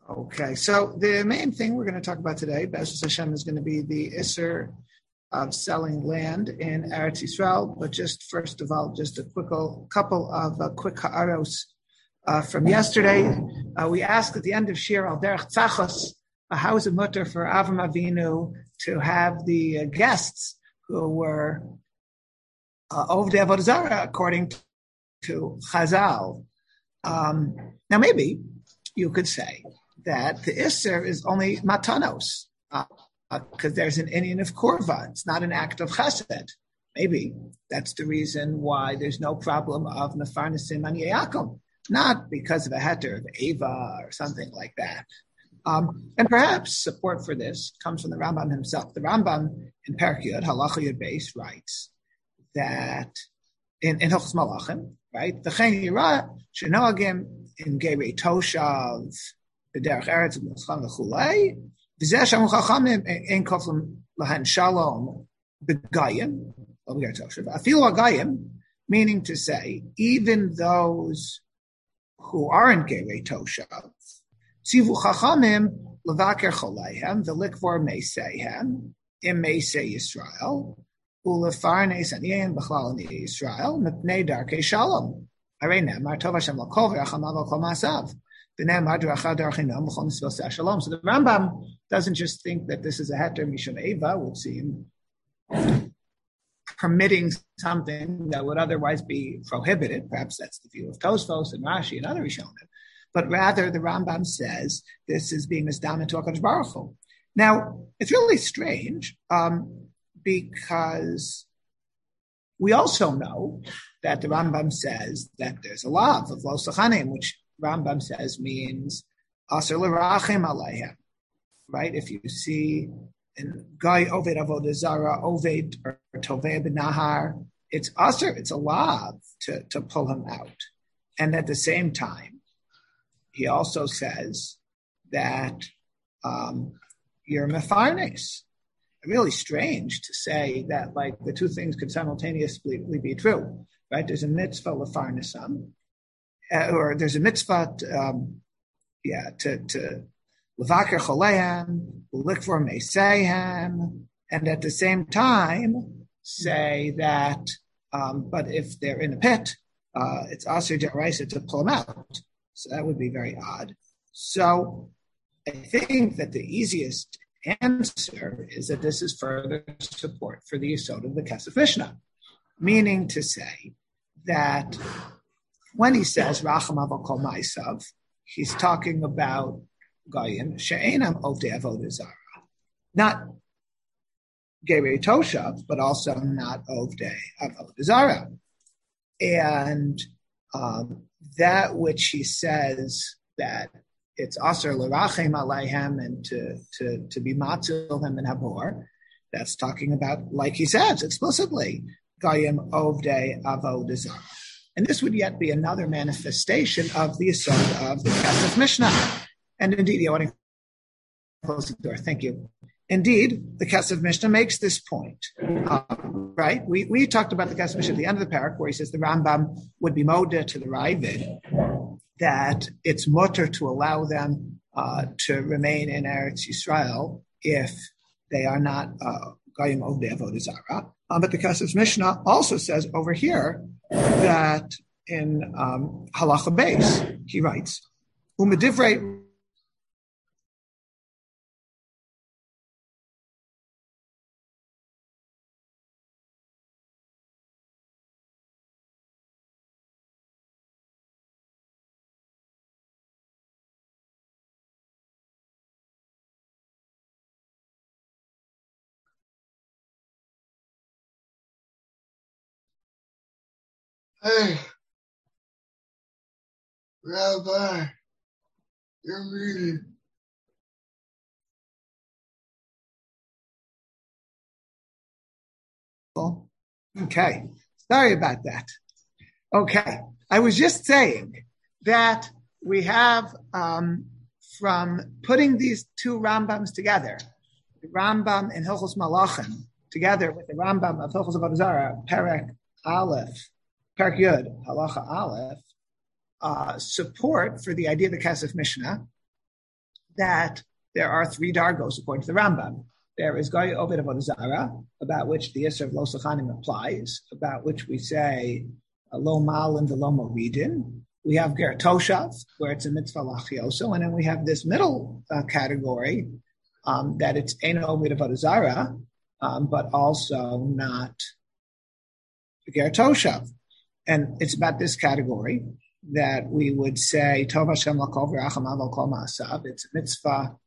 Okay, so the main thing we're going to talk about today, Be'ezus Hashem, is going to be the Isser of selling land in Eretz Yisrael. But just first of all, just a couple of quick ha'aros from yesterday. We asked at the end of Shir al Derech Tzachos, how is it mutter for Avram Avinu to have the guests who were Ovdei Avodah Zarah according to Chazal? Now maybe you could say that the Isser is only matanos, because there's an inyan of korva. It's not an act of chesed. Maybe that's the reason why there's no problem of mefarnesim an yayakum, not because of a heter of Ava or something like that. And perhaps support for this comes from the Rambam himself. The Rambam in Perek Yud, Halacha Yud Beis, writes that in Hilchos Malachim, right, the Chen Yira Shenoagim in Gerei Toshav B'derech Eretz U'Moscham V'Chulei V'zeh Shamu Chachamim Ein Koflim Lahen Shalom B'Gayim B'Gerei Toshav Afilu Agayim, meaning to say even those who aren't Gerei Toshav Tzivu Chachamim Levaker Choleihem V'Likvor Meiseihem Im Meisei Yisrael Ulefarnes Aniyim B'Chlal Yisrael Mipnei Darkei Shalom. So the Rambam doesn't just think that this is a heter mishum eva, would seem permitting something that would otherwise be prohibited. Perhaps that's the view of Tosfos and Rashi and other Rishonim. But rather, the Rambam says this is being misdamed to HaKadosh Baruch Hu. Now, it's really strange because we also know that the Rambam says that there's a law of lo sachanim, which Rambam says means aser l'rachem aleihem, right? If you see in Guy Oved Avodah Zarah, Oved or Toveh B'Nahar, it's aser, it's a law to pull him out. And at the same time, he also says that you're mefarnes. Really strange to say that like the two things could simultaneously be true, right? There's a mitzvah lefarnesam, or there's a mitzvah to levaker choleim, likvor meiseihem, and at the same time say that, but if they're in a pit, it's aser d'oraisa to pull them out. So that would be very odd. So I think that the easiest answer is that this is further support for the yesod of the Kesef Mishnah, meaning to say that when he says Racham Aval Kol Ma'asav, he's talking about Goyim she'enam Ovdei Avodah Zarah, not Gerei Toshav, but also not Ovdei Avodah Zarah, and that which he says that it's aser l'rachem aleihem and to be matzil him and habor. That's talking about, like he says explicitly, Goyim Ovdei Avodah Zarah. And this would yet be another manifestation of the yesod of the Kesef Mishnah. And indeed, I want to close the door. Thank you. Indeed, the Kesef Mishnah makes this point, right? We talked about the Kesef Mishnah at the end of the parak, where he says the Rambam would be moda to the Ravid, that it's mutter to allow them to remain in Eretz Yisrael if they are not Goyim Ovdei Avodah Zarah. But the Kesef Mishnah also says over here that in Halacha Beis, he writes, Umedivrei Hey, Rabbi, you're reading. Okay, sorry about that. Okay, I was just saying that we have, from putting these two Rambams together, the Rambam in Hilchos Malachim, together with the Rambam of Hilchos Avodah Zarah, Perek Yud, Halacha Aleph, support for the idea of the Kesef Mishnah that there are three dargos according to the Rambam. There is Goy Oved Avodah Zarah, about which the Isser of Lo Sachanim applies, about which we say Lo Mal and Lo Moridin. We have Ger Toshav, where it's a mitzvah lachioso, and then we have this middle category that it's Ein Oved Avodah Zarah, but also not Ger Toshav. And it's about this category that we would say Tov Hashem Lakol V'Racham Aval Kol Ma'asav. It's a mitzvah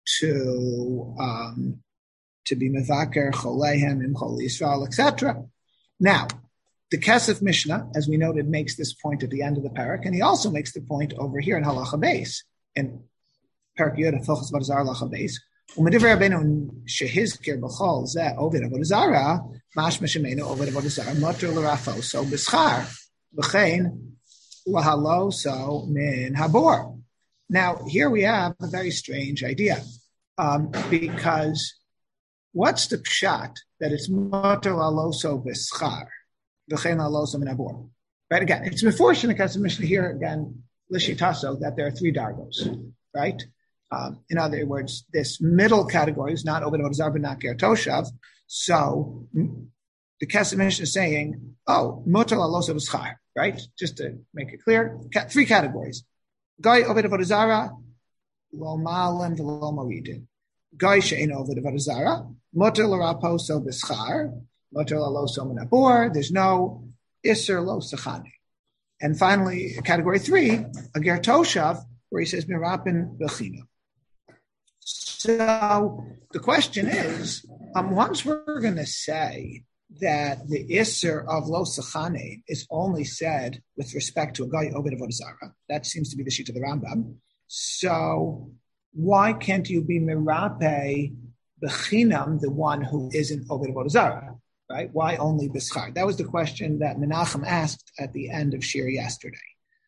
to be mevaker choleihem im chol Yisrael, etc. Now, the Kesef Mishnah, as we noted, makes this point at the end of the parak, and he also makes the point over here in Halacha Beis, in Parak Yud Hilchos Avodah Zarah Halacha Beis. U'medivrei Rabbeinu shehizkir b'chol zeh oved avodah zarah, mashma shemenu oved avodah zarah mutar l'rafoso b'schar v'chein lahaloso min habor. Now, here we have a very strange idea, because what's the pshat that it's mutar laloso b'schar v'chein laloso min habor? Right, again, it's meforsh in the Kesef Mishnah here, again, l'shitaso, that there are three dargos, right? In other words, this middle category is not Oved Avodah Zarah, but not Ger Toshav. So the Kesef Mishnah is saying, mutar laloso b'schar, right? Just to make it clear, three categories. Goy Oved Avodah Zarah, lo malan v'lo moridin. Goy she'ein Oved Avodah Zarah, mutar l'raposo b'schar, mutar laloso min habor. There's no Isser lo sachani. And finally, category 3, a Ger Toshav, where he says mirapin b'china. So the question is, once we're going to say that the Isser of Lo Sachane is only said with respect to a Goy Oved Avodah Zarah, that seems to be the sheet of the Rambam. So why can't you be Mirape Bechinam, the one who isn't Oved Avodah Zarah, right? Why only B'schar? That was the question that Menachem asked at the end of Shir yesterday.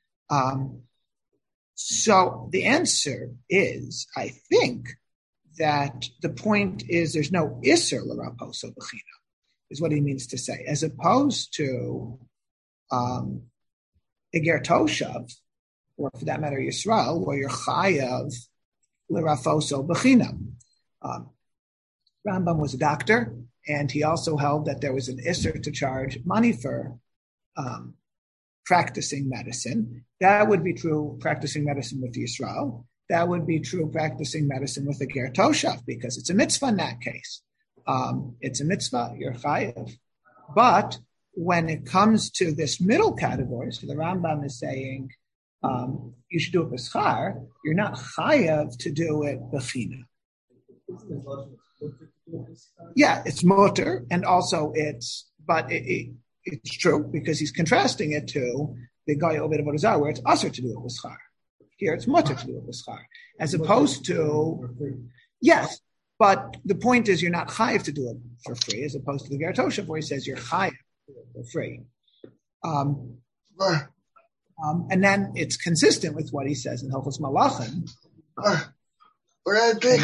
So the answer is, I think, that the point is there's no Isser l'raposo b'china, is what he means to say, as opposed to a Ger Toshav, or for that matter Yisrael, where you're chayav l'rafoso b'china. Rambam was a doctor, and he also held that there was an Isser to charge money for practicing medicine. That would be true practicing medicine with Yisrael. That would be true practicing medicine with a Ger Toshav, because it's a mitzvah in that case. It's a mitzvah, you're chayav. But when it comes to this middle category, so the Rambam is saying you should do it b'schar, you're not chayav to do it b'china. Yeah, it's mutar, and also it's true, because he's contrasting it to the Goy Oved Avodah Zarah, where it's usher to do it b'schar. Here it's mutar to do it b'schar, as opposed to, yes, but the point is you're not chayiv to do it for free, as opposed to the Ger Toshav, where he says you're chayiv to do it for free. And then it's consistent with what he says in Hilchos Malachim. But I think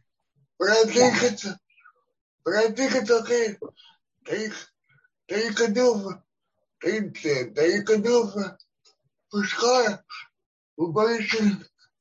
it's okay that you can do for schar, but you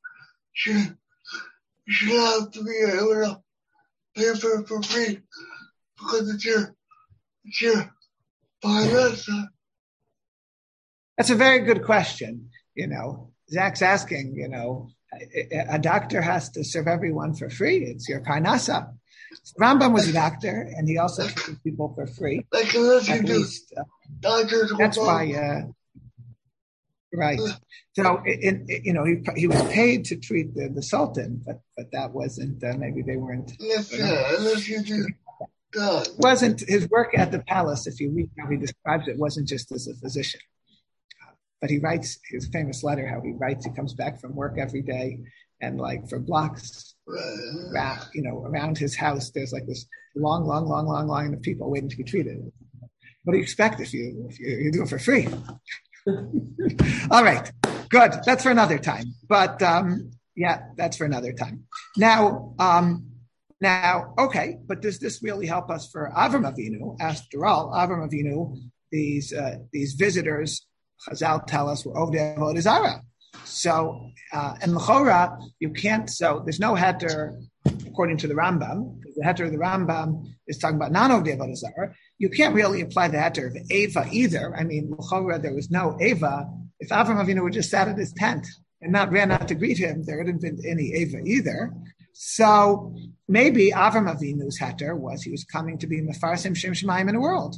should have to be able to pay for it for free, because it's your parnasa. That's a very good question. Zach's asking, a doctor has to serve everyone for free. It's your parnasa. Rambam was a doctor, and he also treated people for free. Like unless you at do. least, Doctors that's why, right. So, he was paid to treat the Sultan, but that wasn't, maybe they weren't. Unless you do. God. Wasn't his work at the palace, if you read how he describes it, wasn't just as a physician. But he writes his famous letter, how he writes, he comes back from work every day, and like for blocks around his house, there's like this long line of people waiting to be treated. What do you expect if you do it for free? All right, good. That's for another time. But that's for another time. Now, okay, but does this really help us for Avram Avinu? After all, Avram Avinu, these visitors, Chazal tell us, were Ovdei Avodah Zarah. So, and l'chora, you can't, so there's no heter according to the Rambam. The heter of the Rambam is talking about non-Ogdei Avodah Zarah. You can't really apply the heter of Eva either. I mean, l'chora, there was no Eva. If Avram Avinu would just sat at his tent and not ran out to greet him, there wouldn't have been any Eva either. So maybe Avram Avinu's heter was he was coming to be Mefarsim Shem Shemayim in the world.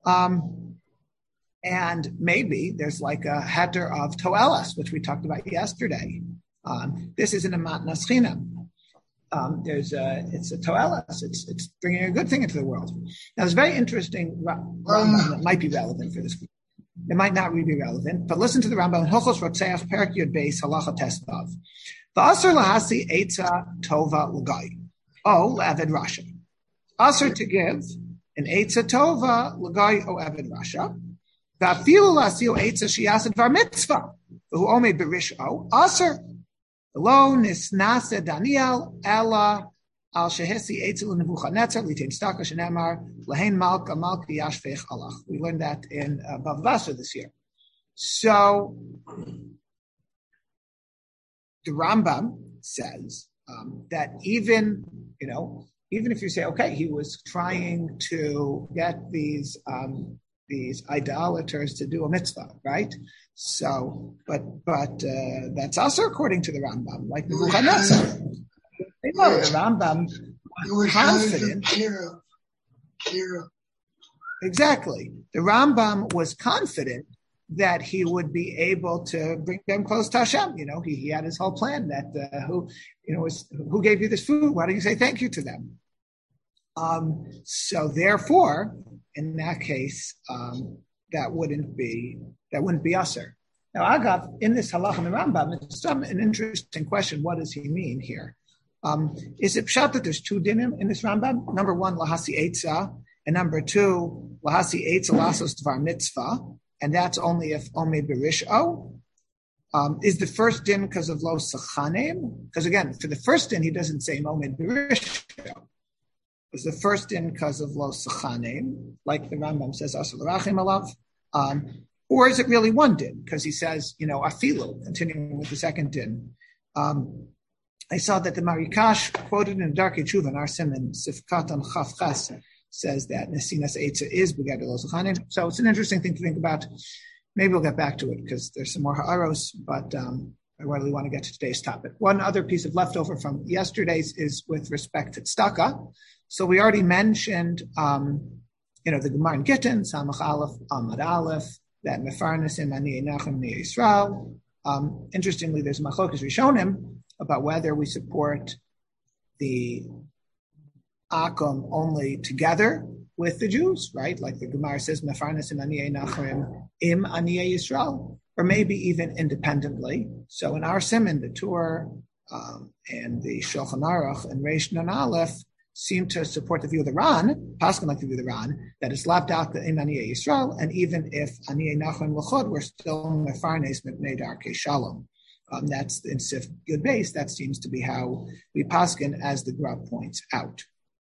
And maybe there's like a heter of Toelas, which we talked about yesterday. This isn't a matnas chinam. It's a Toelas. It's bringing a good thing into the world. Now, it's very interesting Rambam that might be relevant for this. It might not really be relevant, but listen to the Rambam in Hilchos Rotzeach Perek Yud Beis Halacha Testav. V'asur lahasi eitza tova l'gai. O l'eved rasha. Asur to give an eitza tova l'gai o eved rasha. V'afilu lasiu eitza shiyasid var mitzvah. V'hu omed berisho. Asur. Lo nisnase Daniel ela al shehesi eitza l'nebuchadnezzar litain staka shenemar lahein malka yashfech alach. We learned that in Bava Basra this year. So the Rambam says that even if you say, okay, he was trying to get these idolaters to do a mitzvah, right? So, but that's also according to the Rambam, like Nebuchadnezzar. The Rambam was confident. Exactly. The Rambam was confident that he would be able to bring them close to Hashem. He had his whole plan that who gave you this food? Why don't you say thank you to them? So therefore, in that case, that wouldn't be Aser. Now, Agav, in this halach in the Rambam, it's an interesting question. What does he mean here? Is it pshat that there's two dinim in this Rambam? Number one, lahasi eitza, and number two, lahasi eitza lasos dvar mitzvah, and that's only if omed berisho. Is the first din because of lo sachanim? Because again, for the first din, he doesn't say omed berisho. Is the first din because of lo sachanim, like the Rambam says, asur l'rachim alav? Or is it really one din? Because he says, afilu, continuing with the second din. I saw that the Marikash quoted in Darkei Tshuva in our Siman Sifkatan Chaf Ches says that Nesinas Eitza is Beged Lo Zachanim. So it's an interesting thing to think about. Maybe we'll get back to it because there's some more ha'aros, but I really want to get to today's topic. One other piece of leftover from yesterday's is with respect to tzedakah. So we already mentioned, the Gemara in Gittin, Samach Aleph, Amad Aleph, that Mefarnasim Ani Nachem Ni Yisrael. Interestingly, there's Machlokas Rishonim about whether we support the Akum only together with the Jews, right? Like the Gemara says, Mefarnasim Ani Nachem Im Ani Yisrael, or maybe even independently. So in our Siman, the Tur and the Shulchan Aruch and Reish Nun Aleph seem to support the view of the Ran, Paskin like the view of the Ran, that it's lav daka in Aniyeh Yisrael, and even if Aniyeh Nachon L'chod, we're still Mefarnes Mipnei Darkei Shalom. That's in Sif Yud Beis. That seems to be how we Paskin, as the Gra points out.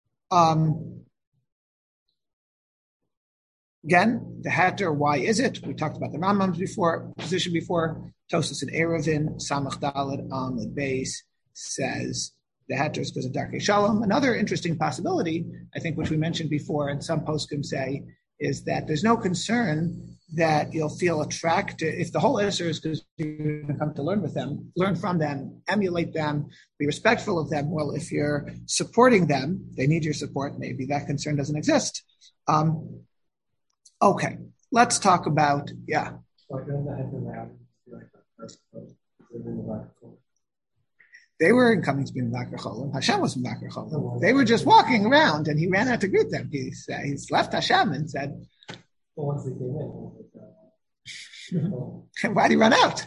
Again, the Hatter, why is it? We talked about the Rambam's position before. Tosas and Eruvin, Samach Daled Amud Beis says the Hatter is because of Darkei Shalom. Another interesting possibility, I think, which we mentioned before, and some poskim say, is that there's no concern that you'll feel attracted if the whole answer is because you're going to come to learn from them, emulate them, be respectful of them. Well, if you're supporting them, they need your support. Maybe that concern doesn't exist. Okay, let's talk about They were coming to be in Bakar Cholim. Hashem was in Bakar Cholim. They were just walking around, and he ran out to greet them. He's left Hashem and said, once they came in, why'd he run out?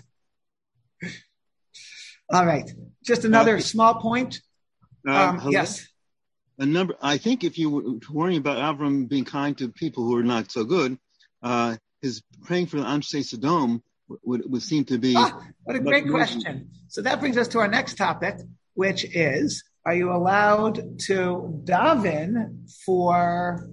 All right. Just another small point. Yes. I think if you were worrying about Avram being kind to people who are not so good, his praying for the Anshe Sodom would seem to be... what a great question. So that brings us to our next topic, which is, are you allowed to daven for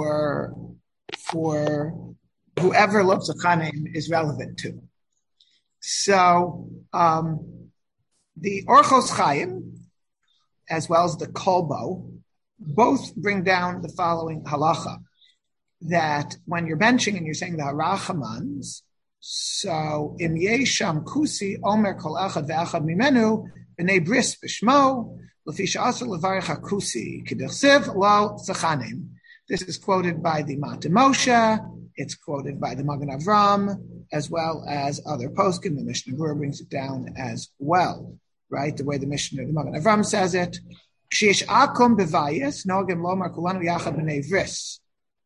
whoever Lo Zachanim is relevant to? So the Orchos Chaim, as well as the Kolbo, both bring down the following halacha, that when you're benching and you're saying the harachamans, so im yesham kusi omer kol echad ve'echad mimenu b'nei bris b'shmo l'fi she'asur levarich hakusi k'dersiv lo tzachanim. This is quoted by the Mount Moshe. It's quoted by the Magen Avram, as well as other poskim. The Mishnah Berurah brings it down as well, right? The way the Mishnah, the Magen Avram says it. Kshish akum b'vayis nogim lomar kulanu yachad b'nei bris.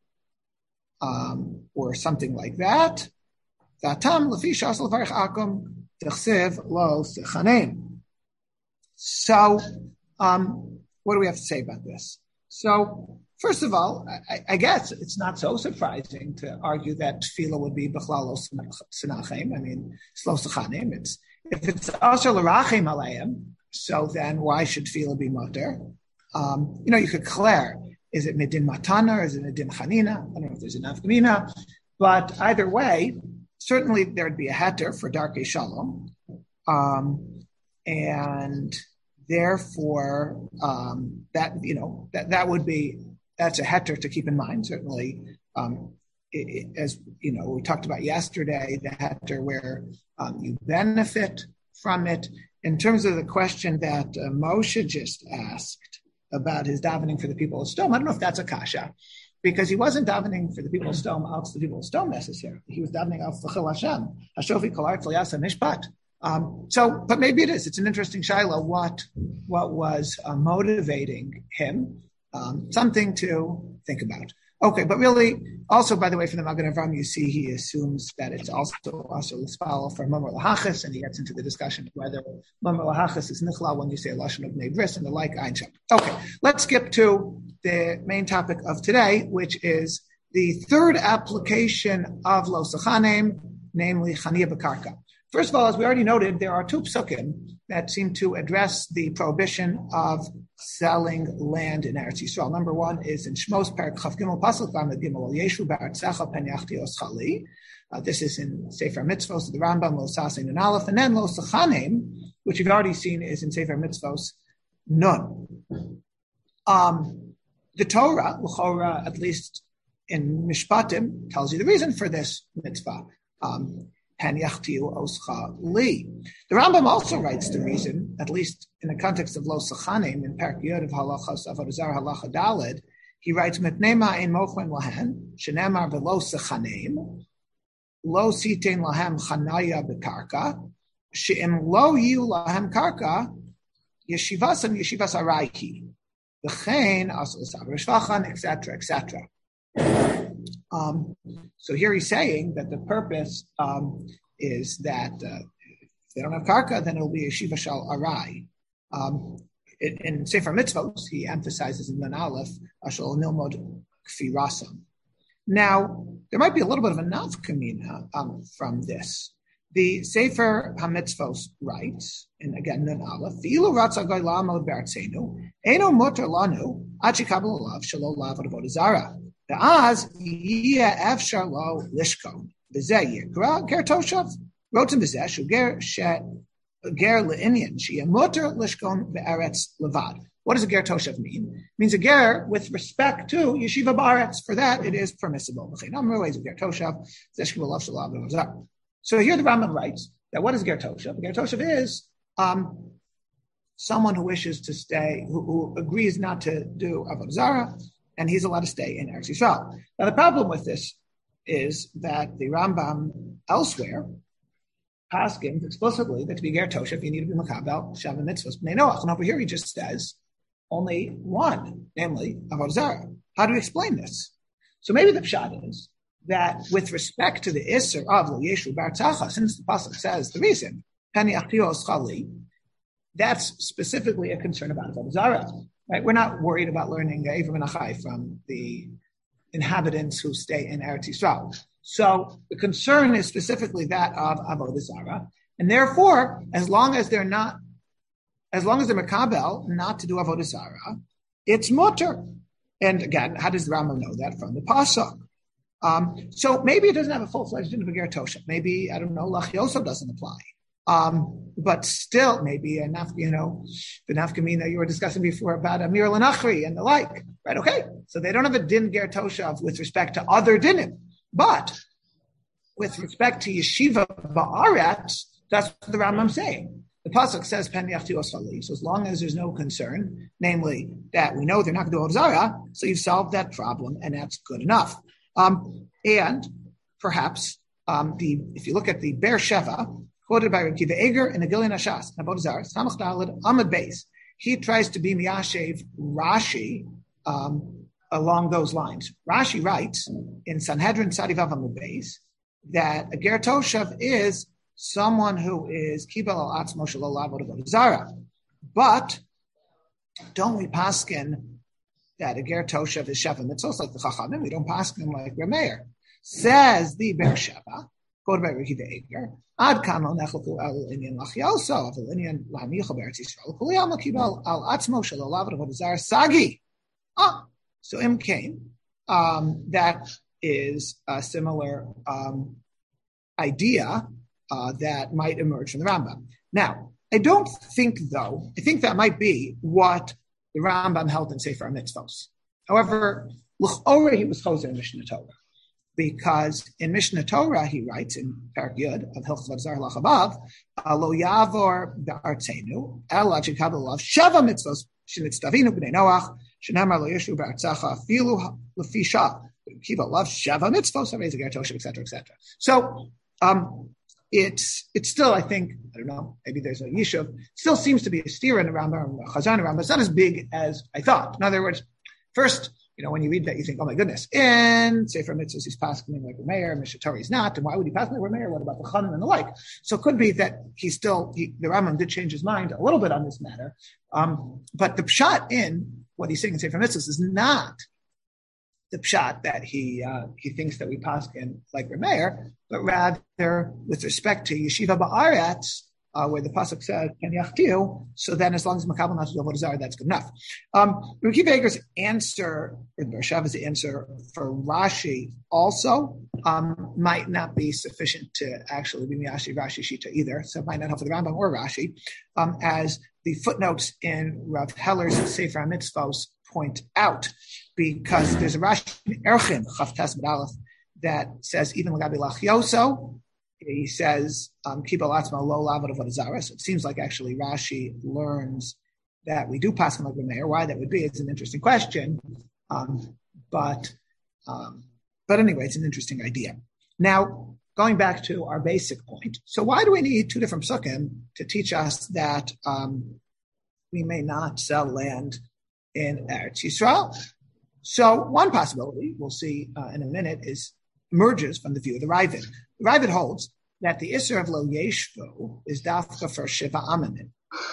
Or something like that. Vatam lefi shasal varich akum t'chsiv lo sechanim. So, what do we have to say about this? So, first of all, I guess it's not so surprising to argue that tefillah would be b'chlal lo senachem. I mean, it's lo sechanim. If it's asher l'rachem aleim, so then why should tefillah be mutter? You could declare. Is it midin matana or is it midin chanina? I don't know if there's enough gemina, but either way, certainly there'd be a heter for darkei shalom, and therefore that's a heter to keep in mind. Certainly, as you know, we talked about yesterday, the heter where you benefit from it. In terms of the question that Moshe just asked about his davening for the people of Sdom, I don't know if that's a kasha, because he wasn't davening for the people of Sdom out to the people of Sdom necessarily. He was davening out for Chil Hashem, Hashofi Kol Ha'aretz L'Yasa Mishpat. But maybe it is. It's an interesting shaila. What was motivating him? Something to think about. Okay, but really, also, by the way, from the Magen Avram, you see he assumes that it's also l'spal for Mamar L'Hachas, and he gets into the discussion of whether Mamar L'Hachas is nichla when you say Lashon of Bnei Bris and the like. Okay, let's skip to the main topic of today, which is the third application of Lo Sechanim, namely Chaniya B'Karka. First of all, as we already noted, there are two psukim that seem to address the prohibition of selling land in Eretz Yisrael. Number one is in Shmos Perek Chav Gimel Pasuk Lamed Gimel Yeshu Ba'artzecha Pen Yachti Oschali. This is in Sefer Mitzvos, the Rambam, Lo Sasein and Aleph, and then Lo Sechanim, which you've already seen is in Sefer Mitzvos Nun. The Torah, L'chora, at least in Mishpatim, tells you the reason for this mitzvah. The Rambam also writes the reason, at least in the context of Lo Sechanim, in Perek Yod of Halachas Avodah Zarah Halacha Daled, he writes, Metnema ein mochen lahen, shenemar v'lo sechanim, lo sitein lahem chanaya b'karka, she'im lo yiu lahem karka, yeshivas arayki, v'chein asal savar shvachan, etc., etc. So here he's saying that the purpose is that if they don't have karka, then it will be a shiva shal arai. In Sefer Mitzvot, he emphasizes in Nun Aleph, ashal nilmod kfi rasam. Now, there might be a little bit of a nafkamina from this. The Sefer HaMitzvot writes, and again, Nun Aleph, v'ilu ratza goy la'amal be'artzenu, eino motor lanu, ad shekabel alav shelo lav avodah zarah. Ve'az yiyeh efshar lo lishkon, v'zeh yikra ger toshav, rotem v'zeh shu ger le'inyan, sheyeh motor lishkon be'eretz levad. What does a ger toshav mean? It means a ger with respect to yeshiva ba'aretz. For that, it is permissible. So here the Rambam writes that what is ger toshav? Ger toshav is someone who wishes to stay, who agrees not to do avodah zarah, and he's allowed to stay in Eretz Yisrael. Now, the problem with this is that the Rambam elsewhere paskins explicitly that to be ger toshav, you need to be makabel shav mitzvos bnei noach. And over here, he just says only one, namely avodah zarah. How do we explain this? So maybe the pshat is that with respect to the Isser of Lo Yeshu B'Artzecha, since the pasuk says the reason, Pen Yachti Oschali, that's specifically a concern about avodah zarah. Right? We're not worried about learning Avram and Achai from the inhabitants who stay in Eretz Yisrael. So the concern is specifically that of avodah zarah, and therefore, as long as they're makabel not to do avodah zarah, it's mutter. And again, how does the Rambam know that? From the pasuk. So maybe it doesn't have a full-fledged din of a ger toshav. Maybe, I don't know, Lach Yosef doesn't apply. But still, maybe enough, the nafkamina you were discussing before about Amir Lanachri and the like, right? Okay, so they don't have a din ger toshav with respect to other dinim, but with respect to yeshiva ba'aretz, that's what the Rambam's saying. The pasuk says pen yachti osali, so as long as there's no concern, namely that we know they're not going to do avzara, so you've solved that problem, and that's good enough. And perhaps if you look at the Be'er Sheva, quoted by Rabbi Akiva Eger in the Gilyon Hashas, Nabot Zar, Samach Daled, Amud Beis, he tries to be Miyashev Rashi along those lines. Rashi writes in Sanhedrin Tzadivav Amud Beis that a ger toshav is someone who is kibel al atzmo shelo lavod avodah zara. But don't we paskin that a ger toshav is sheva mitzvos like the Chachamim? We don't paskin like Rameir. Says the Be'er Sheva, quoted by Rabbi Akiva Eger, Ad kan lo nechleku el inyan lachyoso, el inyan lahamicha be'eretz Yisrael, kuli al makibel al atzmo shelo lavod avodah zara sagi. So im came. That is a similar idea that might emerge from the Rambam. Now, I don't think, though, I think that might be what the Rambam held in Sefer HaMitzvos. However, l'chora he was choser in Mishnah Torah, because in Mishnah Torah he writes in Parak Yud of Hilchos V'Zar Lachabav, lo yavor be'artzenu el ad shekabel alav sheva mitzvos shenitztavinu b'nei Noach shenamar lo yeshu be'artzacha afilu lefi shav kiva alav sheva mitzvos harei ze ger toshav, etc., etc. So it's still, I think, I don't know, maybe there's a yishuv, still seems to be a steer in the Rambam, Chazan Rambam. It's not as big as I thought. In other words, first, when you read that, you think, oh my goodness, in Sefer Mitzvos he's passing like Rameir, Mishnah Torah he's not, and why would he pass like Rameir? What about the Chanan and the like? So it could be that the Rambam did change his mind a little bit on this matter, but the pshat in what he's saying in Sefer Mitzvos is not the pshat that he thinks that we paskin like Rameir, but rather with respect to Yeshiva Ba'aretz, where the pasuk says "Ken yachtiu," so then as long as makabel not to do avodah zarah, that's good enough. Rabbi Akiva Eger's answer, or Be'er Sheva's answer for Rashi also might not be sufficient to actually be Miyashi Rashi Shita either, so it might not help for the Rambam or Rashi, as the footnotes in Rav Heller's Sefer HaMitzvos point out, because there's a Rashi in Erchim Chavtes B'Aleph that says even l'gabi lachyoso, he says kibel atzmo lo lavod avodah zara. So it seems like actually Rashi learns that we do pass like Rameir. Why that would be is an interesting question, but anyway, it's an interesting idea. Now, going back to our basic point, so why do we need two different psukim to teach us that we may not sell land in Eretz Yisrael? So one possibility, we'll see in a minute, emerges from the view of the Ravid. The Ravid holds that the Isser of Lo Yeshvu is dafka for Shiva Amanim.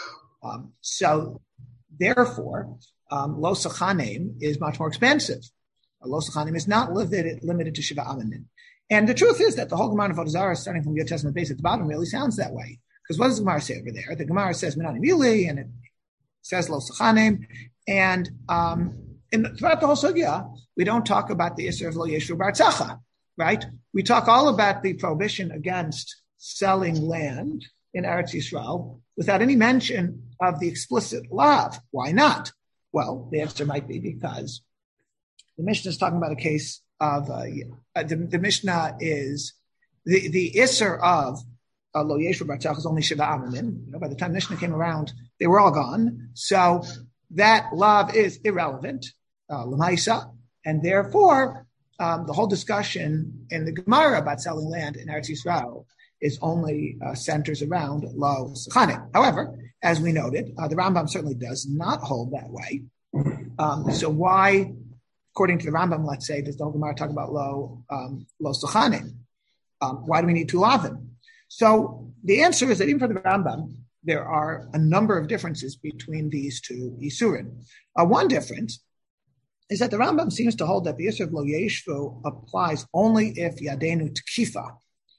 So therefore, Lo Sachanim is much more expensive. Lo Sachanim is not limited to Shiva Amanim. And the truth is that the whole Gemara of Avodah Zarah, starting from the Old Testament base at the bottom, really sounds that way. Because what does the Gemara say over there? The Gemara says Minani Mili, and it says Lo Sachanim, and throughout the whole sugya, we don't talk about the Isser of Lo Yeshvu B'Artzacha, right? We talk all about the prohibition against selling land in Eretz Yisrael without any mention of the explicit lav. Why not? Well, the answer might be because the Mishnah is talking about a case of the Mishnah is the Isser of Lo Yeshvu B'Artzacha is only Shiva Amanim. By the time the Mishnah came around, they were all gone. So that lav is irrelevant, l'maisa, and therefore the whole discussion in the Gemara about selling land in Eretz Yisrael is only centers around lo sachanim. However, as we noted, the Rambam certainly does not hold that way. So why, according to the Rambam, let's say, does the whole Gemara talk about lo sachanim? Why do we need two lavim? So the answer is that even for the Rambam, there are a number of differences between these two Isurim. One difference is that the Rambam seems to hold that the Isur of Lo Yeshvu applies only if Yadenu Tkifa.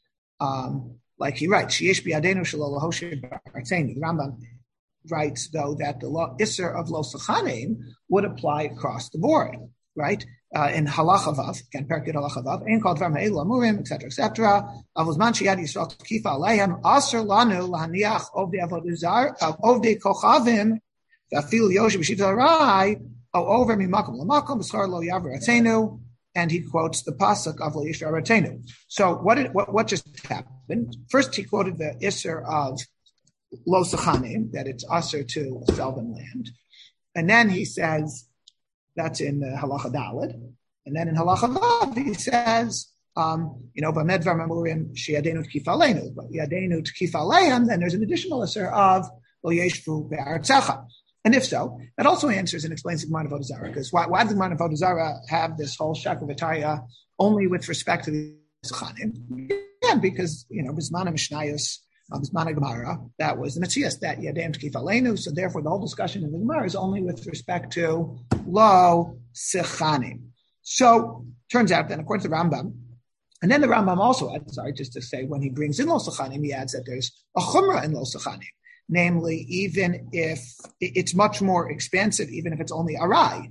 Like he writes, Sheyesh B'Yadenu Shelo Lahoshe B'Artzenu. The Rambam writes, though, that the Isur of Lo Sachanim would apply across the board, right? in Halacha Vav, again, Perek Halacha Vav, ain't called Dvar Me'elu Amurim, etc. Avuzman Sheyad Yisrael Tkifa Aleihem, Aser Lanu Lahaniach Ovdei Kochavim, Vafil Yoshim B'Shita Arai, O Over Mimakom Lamakom B'Schar Lo Yaver Atzenu, and he quotes the pasuk of Lo Yishra Aratenu. So what just happened? First, he quoted the Isser of Lo Sechanim, that it's Aser to sell them land, and then he says. That's in Halacha Daled. And then in Halacha Vav, he says, B'med Dvar Me'emurim Sheyadenu T'kifa Aleinu. But Yadenu T'kifa Aleihem, then there's an additional Isser of Lo Yeshvu Be'artzecha. And if so, that also answers and explains the Gemara Avodah Zarah. Because why does the Gemara Avodah Zarah have this whole Shekel V'Taya only with respect to the Sechanim? Again, because, Bismana Mishnayos, Bismana Gemara, that was the Metzias, that Yadenu T'kifa Aleinu. So therefore, the whole discussion in the Gemara is only with respect to Lo Sechanim. So turns out then, according to the Rambam, and then the Rambam also adds, just to say, when he brings in Lo Sechanim, he adds that there's a Chumrah in Lo Sechanim. Namely, even if it's much more expansive, even if it's only Arai.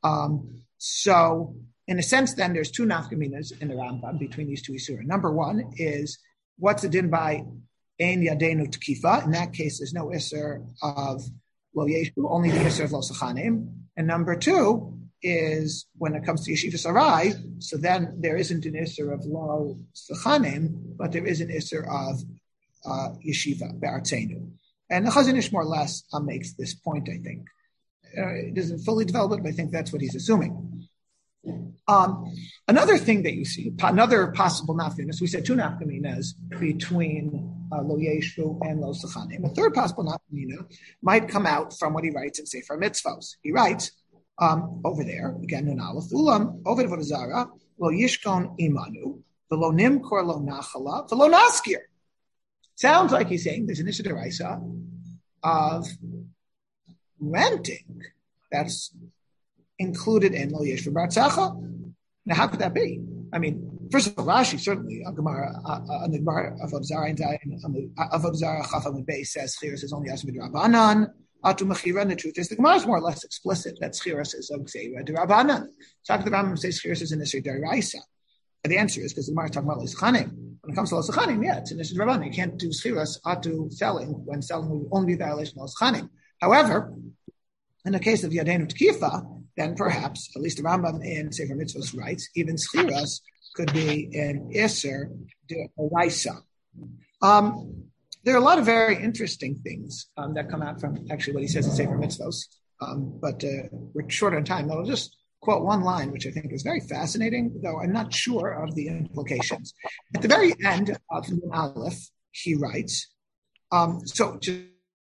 So in a sense, then there's two nafkaminas in the Rambam between these two Isurim. Number one is, what's the din by Ein Yadenu T'kifa? In that case, there's no Isser of Lo Yeshu, only the Isser of Lo Sechanim. And number two is when it comes to Yeshiva Sarai, so then there isn't an Isser of Lo Sechanim, but there is an Isser of Yeshiva Be'artzenu. And the Chazon Ish more or less makes this point, I think. It doesn't fully develop it, but I think that's what he's assuming. Another thing that you see, another possible nafkaminas, we said two nafkaminas between Lo Yeshu and Lo Sechanim. A third possible nafkamina might come out from what he writes in Sefer Mitzvos. He writes over there, again, Nun Aleph, Ulam, Oved Avodah Zarah, Lo Yishkon Imanu, V'lo Nimkor Lo Nachala, V'lo Naskir. Sounds like he's saying there's an Issur D'Oraisa of renting that's included in Lo Yeshvu B'Artzecha. Now, how could that be? I mean, first of all, Rashi certainly on the Gemara of Avodah Zarah and Avodah Zarah Chaf Amud Beis says Chiras is only Asmi D'Rabbanan. Atu Mechira, and the truth is the Gemara is more or less explicit that Chiras is of Gzeira D'Rabbanan. So the Rambam says Chiras is an Issur D'Oraisa. And the answer is because the Gemara is talking about Lo Sechanim. When it comes to Lo Sechanim, it's an Issur D'Rabbanan. You can't do Chiras Atu selling when selling will only be a violation of Lo Sechanim. However, in the case of Yadenu T'kifa, then perhaps, at least the Rambam in Sefer Mitzvos writes, even Schiras could be an Isser D'Oraisa. There are a lot of very interesting things that come out from actually what he says in Sefer Mitzvos, but we're short on time. I'll just quote one line, which I think is very fascinating, though I'm not sure of the implications. At the very end of Nun Aleph, he writes, so just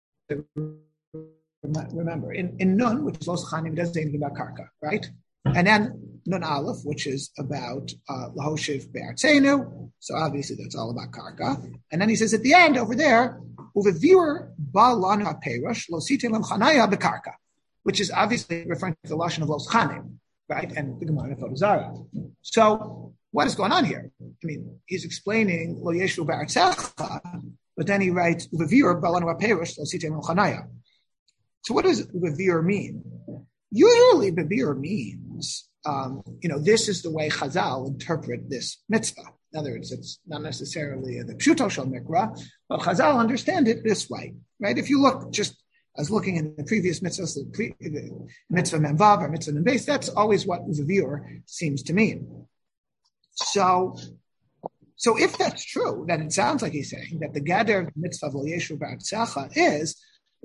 remember, in Nun, which is Lo Sechanim, it doesn't say anything about Karka, right? And then Nun Aleph, which is about Lahoshiv Be'artzenu, so obviously that's all about Karka. And then he says at the end over there, Uvevir ba lanu ha'perush lo sitei lem chanaya bekarka, which is obviously referring to the lashon of Lo Sechanim, right? And the Gemara of Avodah Zarah. So what is going on here? I mean, he's explaining Lo Yeshvu Be'artzecha, but then he writes Uvevir ba lanu ha'perush lo sitei lem chanaya. So what does Bevir mean? Usually Bevir means, this is the way Chazal interpret this mitzvah. In other words, it's not necessarily the Pshuto Shel Mikra, but Chazal understand it this way, right? If you look just as looking in the previous mitzvahs, the mitzvah Memvav or mitzvah Membeis, that's always what Bevir seems to mean. So if that's true, then it sounds like he's saying that the Gader mitzvah of Lo Yeshvu B'Artzecha is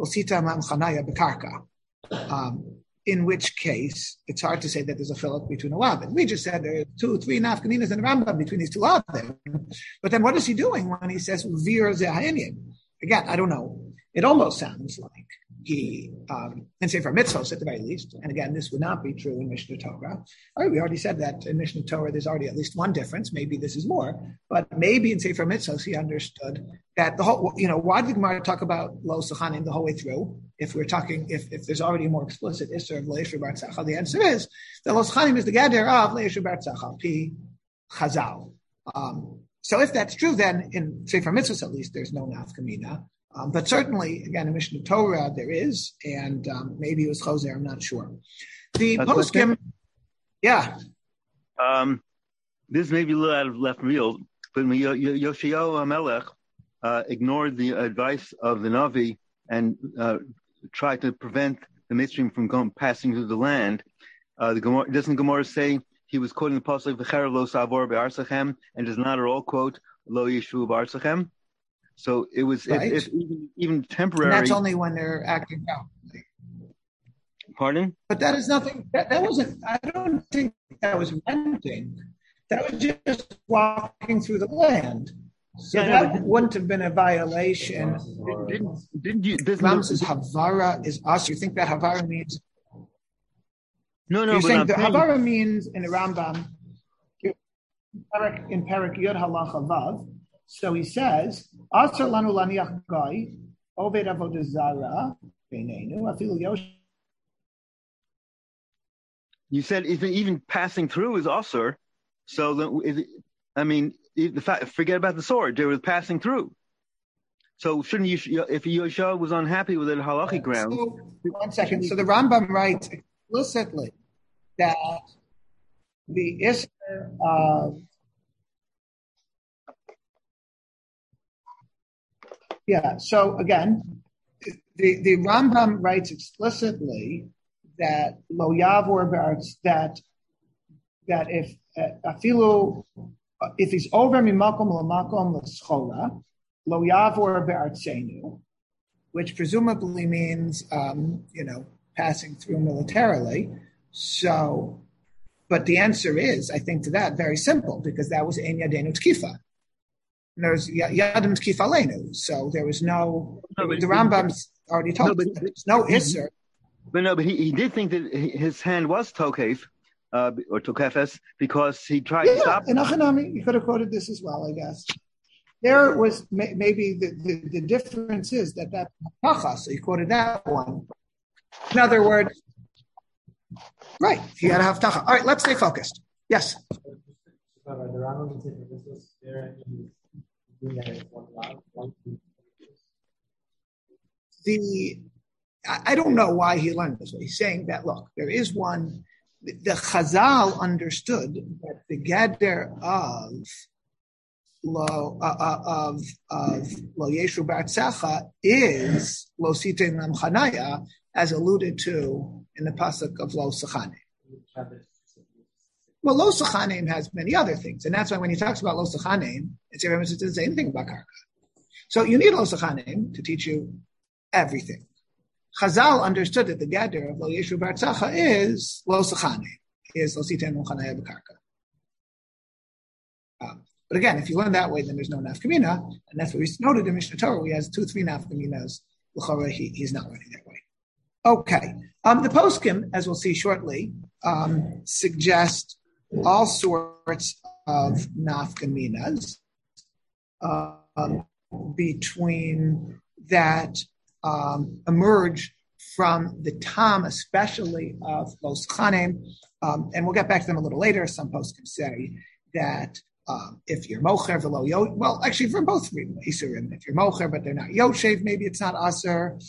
in which case it's hard to say that there's a chiluk between a lavin. We just said there are 2, 3 nafkaminas in the Rambam between these two lavin. But then what is he doing when he says vir zehayin? Again, I don't know. It almost sounds like he, in Sefer Mitzvos at the very least, and again, this would not be true in Mishnah Torah. All right, we already said that in Mishnah Torah there's already at least one difference. Maybe this is more, but maybe in Sefer Mitzvos he understood that the whole, why did the Gemara talk about Lo Sechanim the whole way through? If we're talking, if there's already a more explicit Isser of Lo Yeshvu B'Artzecha, the answer is that Lo Sechanim is the Gader of Lo Yeshvu B'Artzecha, Pi Chazal. So if that's true, then in Sefer Mitzvos at least there's no nafkamina. But certainly, again, in Mishnah Torah there is, and maybe it was Choser, I'm not sure. The poskim, yeah. This may be a little out of left field, but Yoshiyahu Melech ignored the advice of the Navi and tried to prevent the Mitzrayim from passing through the land. Doesn't Gemara say he was quoting the pasuk "V'cherev lo savor be'arsachem" and does not at all quote "Lo yishu b'arsachem"? So it was right. if even temporary. And that's only when they're acting out. Pardon? But that is nothing. That wasn't. I don't think that was renting. That was just walking through the land. So that wouldn't have been a violation. Didn't you? Ram says Havara is us. You think that Havara means? No. You're saying the Havara means in the Rambam in Perek Yud Halacha Vav. So he says, "Asar lanu laniach goy oved avodah zara beinenu afilu yosh." You said even passing through is asur. So the fact, forget about the sword. They were passing through. So shouldn't you, if Yosha was unhappy with it, halachic ground? So, 1 second. So the Rambam writes explicitly that the issue of So again, the Rambam writes explicitly that lo yavor be'artz that if afilu if he's over mimakom lamakom l'schola lo yavor be'artzenu, which presumably means passing through militarily. So, but the answer is, I think, to that very simple, because that was ein yadenu tkifa. There's yadim tkifa leinu. So there was no. The Rambam's already told us there's no isser. But he did think that his hand was tokef or tokefes because he tried to stop. In Achanami, you could have quoted this as well, I guess. There was maybe the difference is that tacha, so he quoted that one. In other words, right, he had to have tacha. All right, let's stay focused. Yes. I don't know why he learned this way. He's saying that, look, there is one. The Chazal understood that the gather of lo yeshu b'artzecha is lo sitein lam chanaya, as alluded to in the pasuk of lo sachanim. Well, lo sachanim has many other things, and that's why when he talks about lo sachanim, it doesn't say anything about karka. So you need lo sachanim to teach you everything. Chazal understood that the gather of lo yeshu b'artzecha is lo sachanim, is lo sitein lam chanaya b'karka. But again, if you learn that way, then there's no nafkamina, and that's what we noted in Mishnah Torah. He has 2-3 nafkaminas. L'chorah, he's not learning that way. Okay, the poskim, as we'll see shortly, suggest all sorts of nafkaminas between that emerge from the tam, especially of los chanim, and we'll get back to them a little later. Some poskim say that. If you're mocher v'lo yoshev, well, actually for both isurim, if you're mocher but they're not yoshev, maybe it's not aser.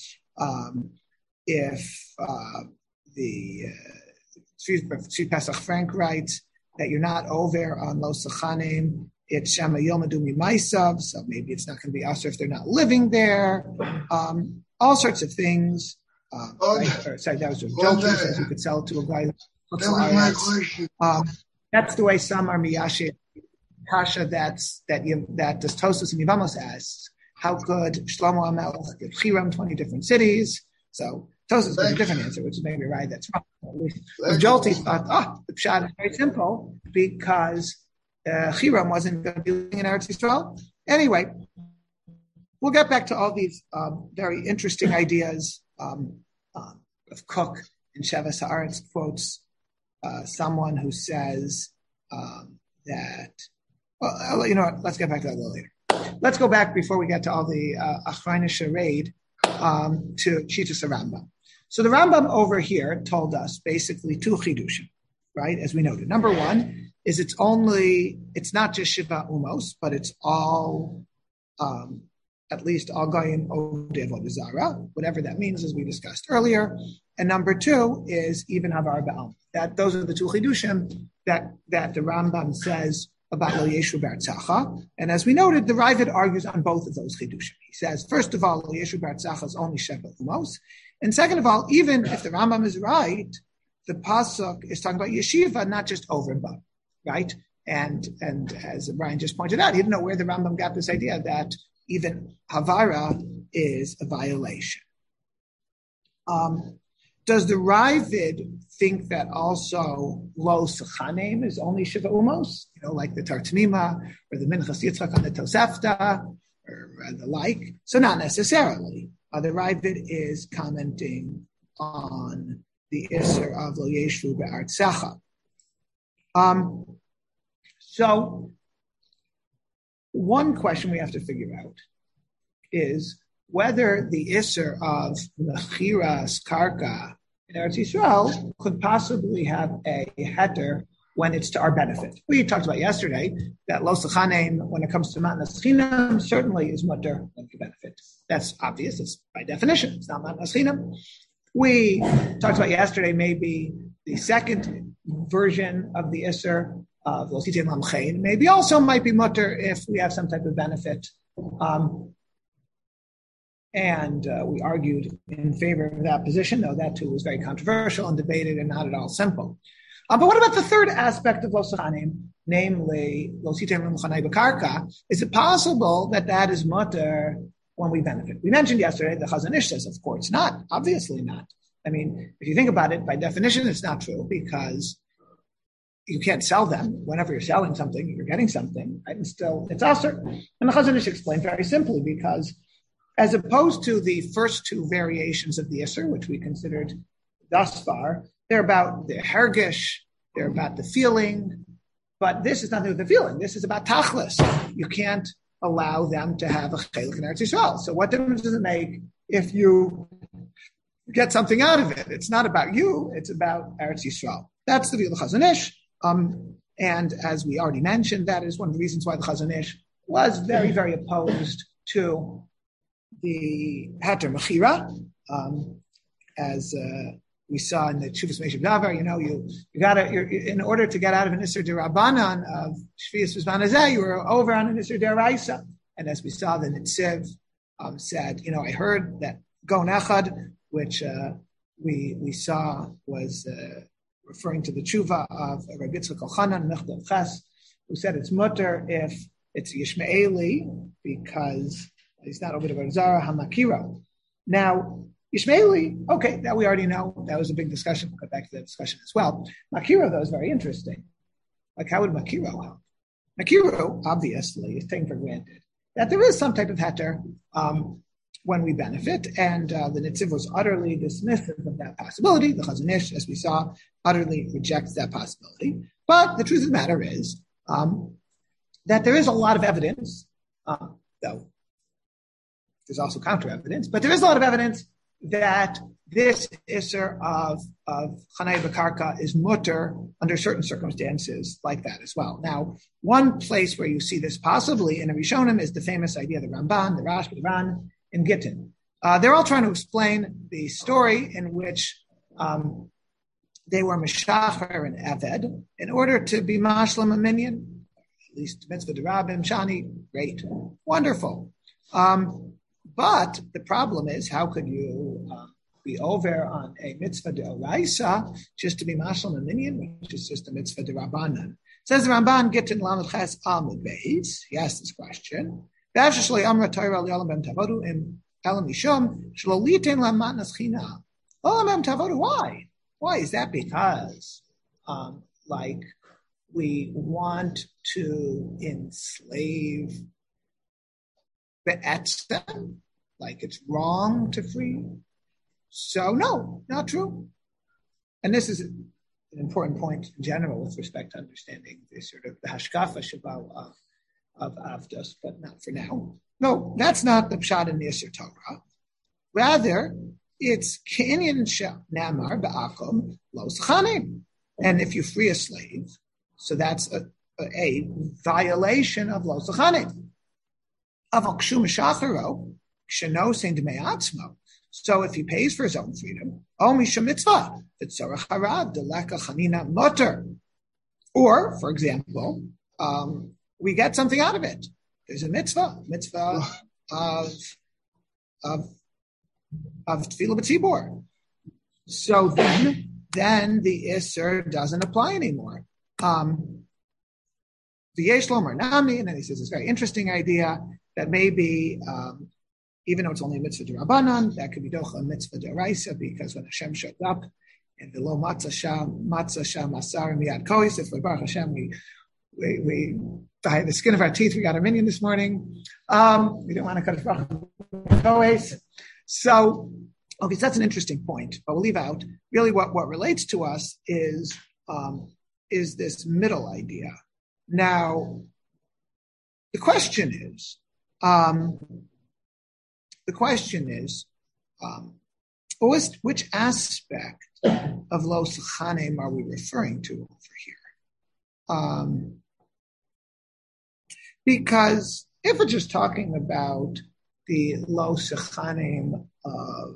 If the Sri Pesach Frank writes that you're not over on lo sachanim, it's shama yomadu mimaisav, so maybe it's not going to be aser if they're not living there. All sorts of things. Sorry, that was a joke. Says you could sell it to a guy. That was my question. That's the way some are miyashiv. Kasha that Tosfos and Yevamos asks, how could Shlomo HaMelech give Hiram 20 different cities? So Tosfos gives a different answer, which is maybe right. That's wrong. Jolti thought, the pshat is very simple because Hiram wasn't going to be living in Eretz Yisrael. Anyway, we'll get back to all these very interesting ideas. Of Cook in Sheves Haaretz quotes someone who says that. Well, you know what? Let's get back to that a little later. Let's go back before we get to all the Achrayna Charade to Shitas Rambam. So the Rambam over here told us basically 2 chidushim, right? As we noted. Number 1 is it's not just Shiva Umos, but it's all at least al goyim odev zara, whatever that means, as we discussed earlier. And number two is even havar ba'al. That those are the two chidushim that the Rambam says about lo yeshu b'artzacha. And as we noted, the Ravid argues on both of those chidushim. He says, first of all, lo yeshu b'artzacha is only sheva umos, and second of all, even if the Rambam is right, the pasuk is talking about yeshiva, not just over and above, right? And as Brian just pointed out, he didn't know where the Rambam got this idea that even havara is a violation. Does the Ravid think that also lo sechanim is only shiva umos? Like the Tartanima or the Minchas Yitzchak on the Tosefta or the like? So not necessarily. The Ravid is commenting on the Isser of lo yeshu be'artzecha. So one question we have to figure out is whether the Isser of mechiras karka in Eretz Yisrael could possibly have a heter when it's to our benefit. We talked about yesterday that lo sechanim, when it comes to matnas chinam, certainly is mutter when we benefit. That's obvious. It's by definition. It's not matnas chinam. We talked about yesterday maybe the second version of the Isser of lo titin lamchein maybe also might be mutter if we have some type of benefit. And we argued in favor of that position, though that too was very controversial and debated and not at all simple. But what about the third aspect of lo sechanim, namely lo titin lamchanei b'karka? Is it possible that is mutter when we benefit? We mentioned yesterday the Chazon Ish says, of course not, obviously not. I mean, if you think about it, by definition, it's not true because you can't sell them. Whenever you're selling something, you're getting something, right? And still, it's usher. And the Chazon Ish explained very simply because as opposed to the first two variations of the Isser, which we considered thus far, they're about the hergish, they're about the feeling, but this is nothing with the feeling. This is about tachlis. You can't allow them to have a chelik in Eretz Yisrael. So what difference does it make if you get something out of it? It's not about you, it's about Eretz Yisrael. That's the view of the Chazon Ish. And as we already mentioned, that is one of the reasons why the Chazon Ish was very, very opposed to the heter mechira, as we saw in the Tshuvas Meishav Davar. You in order to get out of an Isser D'Rabbanan of Shvius B'zman Hazeh, you were over on an Isser D'Oraisa. And as we saw, the Nitziv said, I heard that Gon Echad, which we saw was referring to the tshuva of Rabbi Yitzchak Elchanan Mechdel Ches, who said it's mutter if it's Yishmaeli because he's not over the Zara Hamakira. Now, Yishmaeli, okay, that we already know. That was a big discussion. We'll get back to that discussion as well. Makira, though, is very interesting. Like, how would Makira help? Makira, obviously, is taken for granted that there is some type of heter when we benefit, and the Nitziv was utterly dismissive of that possibility. The Chazon Ish, as we saw, utterly rejects that possibility. But the truth of the matter is that there is a lot of evidence, though there's also counter evidence, but there is a lot of evidence that this Isser of Chanei B'Karka is mutter under certain circumstances like that as well. Now, one place where you see this possibly in a Rishonim is the famous idea of the Ramban, the Rash, the Ran, in Gittin. They're all trying to explain the story in which they were Meshacher and Eved in order to be Mashlam a minyan, at least Mitzvah D'Rabim, Shani, great, wonderful. But the problem is, how could you be over on a Mitzvah D'Oraisa just to be Mashlam a minyan, which is just a Mitzvah D'Rabbanan? Says the Ramban, Gittin Lamed Ches Amud Beis. He asked this question. Why is that? Because we want to enslave the etzem, like it's wrong to free. So no, not true. And this is an important point in general with respect to understanding this sort of the hashkafa shabal of Avdos, but not for now. No, that's not the pshat in the Isser Torah. Rather, it's kinyan namar ba'akum lo sechanim. And if you free a slave, so that's a violation of lo sechanim. So if he pays for his own freedom, or, for example, we get something out of it. There's a mitzvah of tefillah b'tzibor. So then the Isser doesn't apply anymore. The Yesh Lomar Nami, and then he says this very interesting idea that maybe, even though it's only a mitzvah d'Rabbanan, that could be docha mitzvah d'Oraisa, because when Hashem showed up in the lo matzah sham asar miyad kois, if we Baruch Hashem, we by the skin of our teeth, we got a minion this morning. We don't want to cut it from kois. So, okay, so that's an interesting point, but we'll leave out. Really, what relates to us is this middle idea. Now, the question is, which aspect of lo sechanim are we referring to over here? Because if we're just talking about the lo sechanim of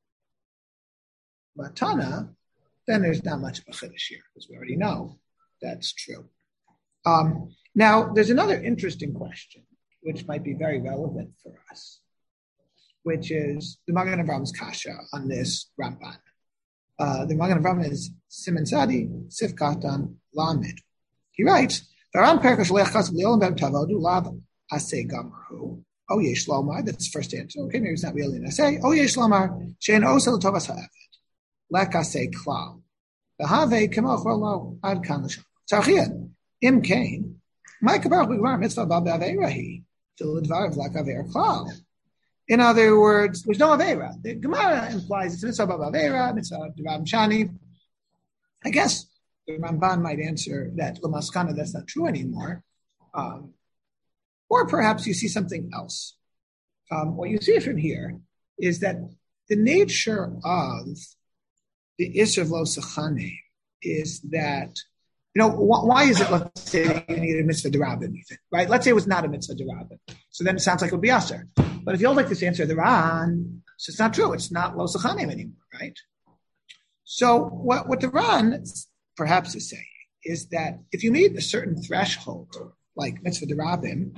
matana, then there's not much of a chiddush here, because we already know that's true. Now, there's another interesting question, which might be very relevant for us, which is the Magen Avram's kasha on this Ramban. The Magen Avram is Siman Sadi, Sif Katan, Lamed. He writes, that's the first answer. Okay, maybe it's not really an essay. Im Kain, Mike Baruch Gmar Mitzvah Bab Aveirahi, till the Dvar like Aver Klal. In other words, there's no Aveira. The Gemara implies it's Mitzvah Bab Aveira, Mitzvah Dvar Shani. I guess the Ramban might answer that Lamaskana, that's not true anymore. Or perhaps you see something else. What you see from here is that the nature of the Isser of Lo Sechanim is that, why is it, let's say, you need a mitzvah d'Rabbanan, right? Let's say it was not a mitzvah d'Rabbanan. So then it sounds like it would be Aser. But if you hold like this answer, the Ran, so it's not true. It's not Lo Sechanim anymore, right? So what the Ran perhaps is saying is that if you meet a certain threshold, like mitzvah d'Rabbanan,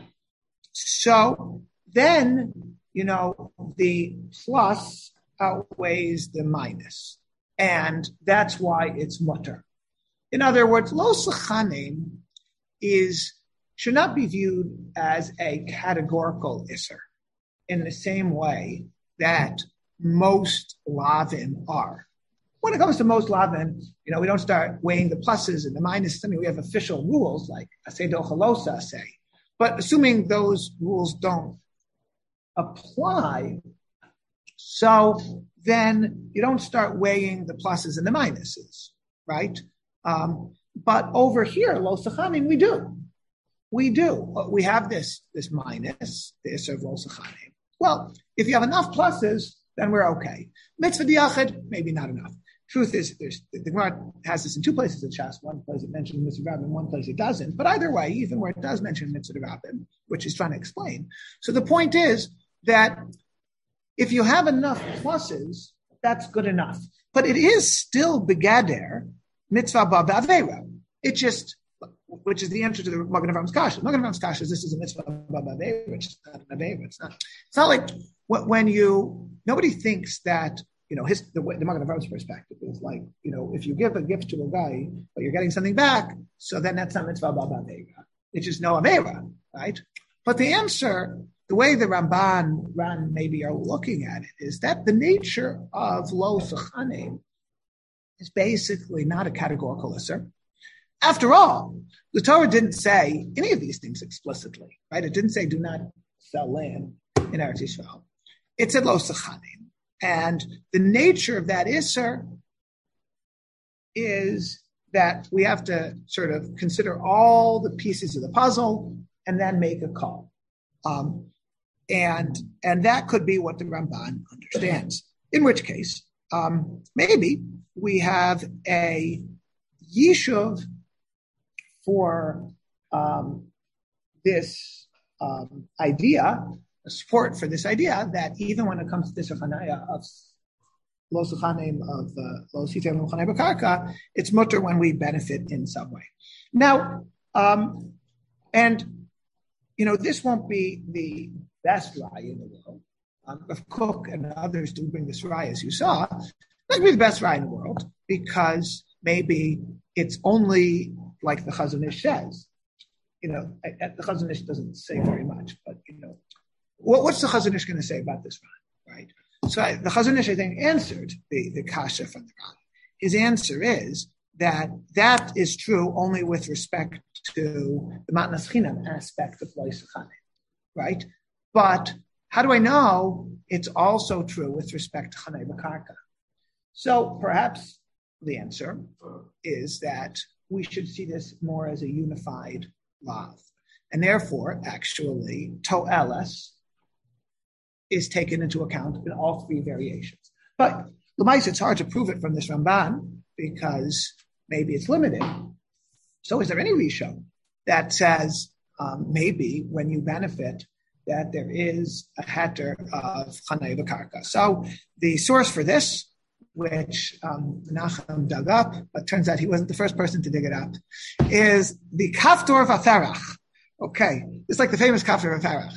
so then, the plus outweighs the minus. And that's why it's mutter. In other words, lo sechanim should not be viewed as a categorical isser in the same way that most lavim are. When it comes to most lavim, we don't start weighing the pluses and the minuses. I mean, we have official rules like asay dochalosa asay. But assuming those rules don't apply, so then you don't start weighing the pluses and the minuses, right? But over here, lo sechanim, we do. We have this minus, the Isser of lo sechanim. Well, if you have enough pluses, then we're okay. Mitzvah d'yachid, maybe not enough. Truth is, the Gemara has this in two places in Shas. One place it mentions mitzvah d'Rabbanan, one place it doesn't. But either way, even where it does mention mitzvah d'Rabbanan, which he's trying to explain. So the point is that if you have enough pluses, that's good enough. But it is still begader mitzvah ba'aveira. It just, which is the answer to the Magen Avram's kasha. Magen Avram's kasha is this is a mitzvah ba'aveira, which is not an aveira. It's not like when nobody thinks that, the Magen Avram's perspective is like, if you give a gift to a guy, but you're getting something back, so then that's not mitzvah ba'aveira. It's just no aveira, right? But the answer, the way the Ran maybe are looking at it, is that the nature of lo sechanim is basically not a categorical isser. After all, the Torah didn't say any of these things explicitly, right? It didn't say do not sell land in Eretz Yisrael. It said lo sechanim. And the nature of that isser is that we have to sort of consider all the pieces of the puzzle and then make a call. And that could be what the Ramban understands. In which case, maybe we have a yishuv for this idea support for this idea that even when it comes to this Hanaya of Lo Suchanim of Lo Sitem L'Chanei B'Karka, it's mutter when we benefit in some way. Now, this won't be the best rye in the world. If Cook and others do bring this rye, as you saw, it's not be the best rye in the world because maybe it's only like the Chazon Ish says. The Chazon Ish doesn't say very much, but what's the Chazon Ish going to say about this rye, right? So the Chazon Ish, I think, answered the kasha from the Ran. His answer is that is true only with respect to the Matnas Chinam aspect of Lo Suchanim, right? But how do I know it's also true with respect to Chanei B'Karka? So perhaps the answer is that we should see this more as a unified lav. And therefore, actually, To'eles is taken into account in all three variations. But L'maisa, it's hard to prove it from this Ramban because maybe it's limited. So is there any Rishon that says maybe when you benefit that there is a heter of Chanei B'Karka? So the source for this, which Menachem dug up, but turns out he wasn't the first person to dig it up, is the Kaftor V'Aferach. Okay, it's like the famous Kaftor V'Aferach.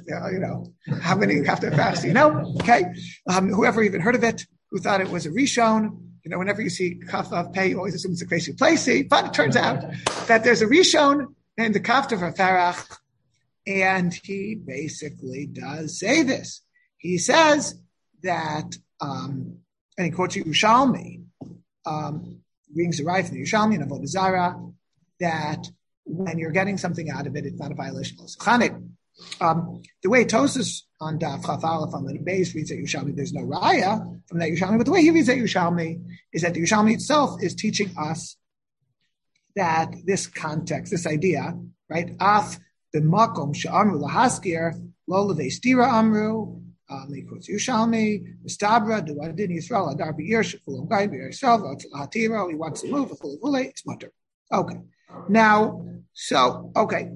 How many Kaftor V'Aferach do you know? Okay, whoever even heard of it, who thought it was a Rishon, whenever you see Kaf of Pei, you always assume it's a crazy placey, but it turns out that there's a Rishon named the Kaftor V'Aferach, and he basically does say this. He says that, and he quotes Yerushalmi, brings the right from the Yerushalmi and Avodah Zarah, that when you're getting something out of it, it's not a violation of Chanik. The way Tosas on Daf Chaf Aleph on the base reads at Yerushalmi, there's no raya from that Yerushalmi, but the way he reads at Yerushalmi is that the Yerushalmi itself is teaching us that this context, this idea, right? Af the makom she'amru lahaskir lo levestira amru. He quotes Yerushalmi, Mistabra, Duadin Yisrael, Adar Be'ir, Shefulam Gai, Be'ir Yisrael, Hatiro, he wants to move, it's mutter. Okay. Now, so,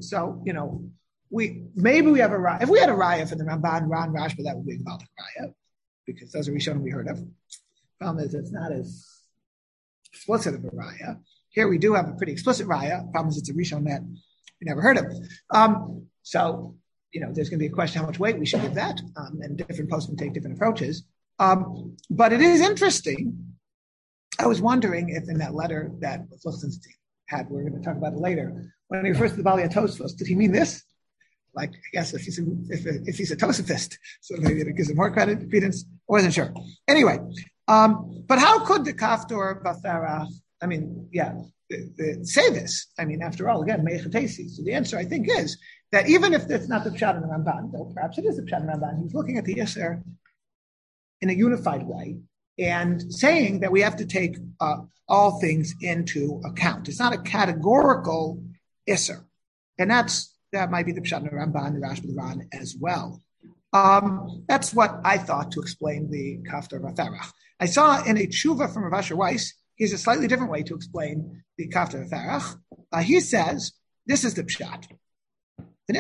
maybe we have a raya. If we had a raya for the Ramban, Ran, Rashba, that would be about a raya, because those are Rishonim we heard of. Problem is, it's not as explicit of a raya. Here we do have a pretty explicit raya. Problem is, it's a Rishon that we never heard of. There's going to be a question how much weight we should give that, and different poskim take different approaches. But it is interesting. I was wondering if in that letter that Lichtenstein had, we're going to talk about it later, when he refers to the Bali Tosfos, did he mean this? Like, I guess if he's a Tosafist, so maybe it gives him more credence. I wasn't sure. Anyway, but how could the Kaftor B'Aferach, say this? After all, again, Meichatesi. So the answer, I think, is that even if it's not the Pshat in the Ramban, though perhaps it is the Pshat in the Ramban, he's looking at the Yisr in a unified way and saying that we have to take all things into account. It's not a categorical Yisr. And that might be the Pshat in the Ramban, the Rashba, the Ran as well. That's what I thought to explain the Kaftor B'Aferach. I saw in a tshuva from Rav Asher Weiss, he has a slightly different way to explain the Kaftor B'Aferach. He says, this is the Pshat. The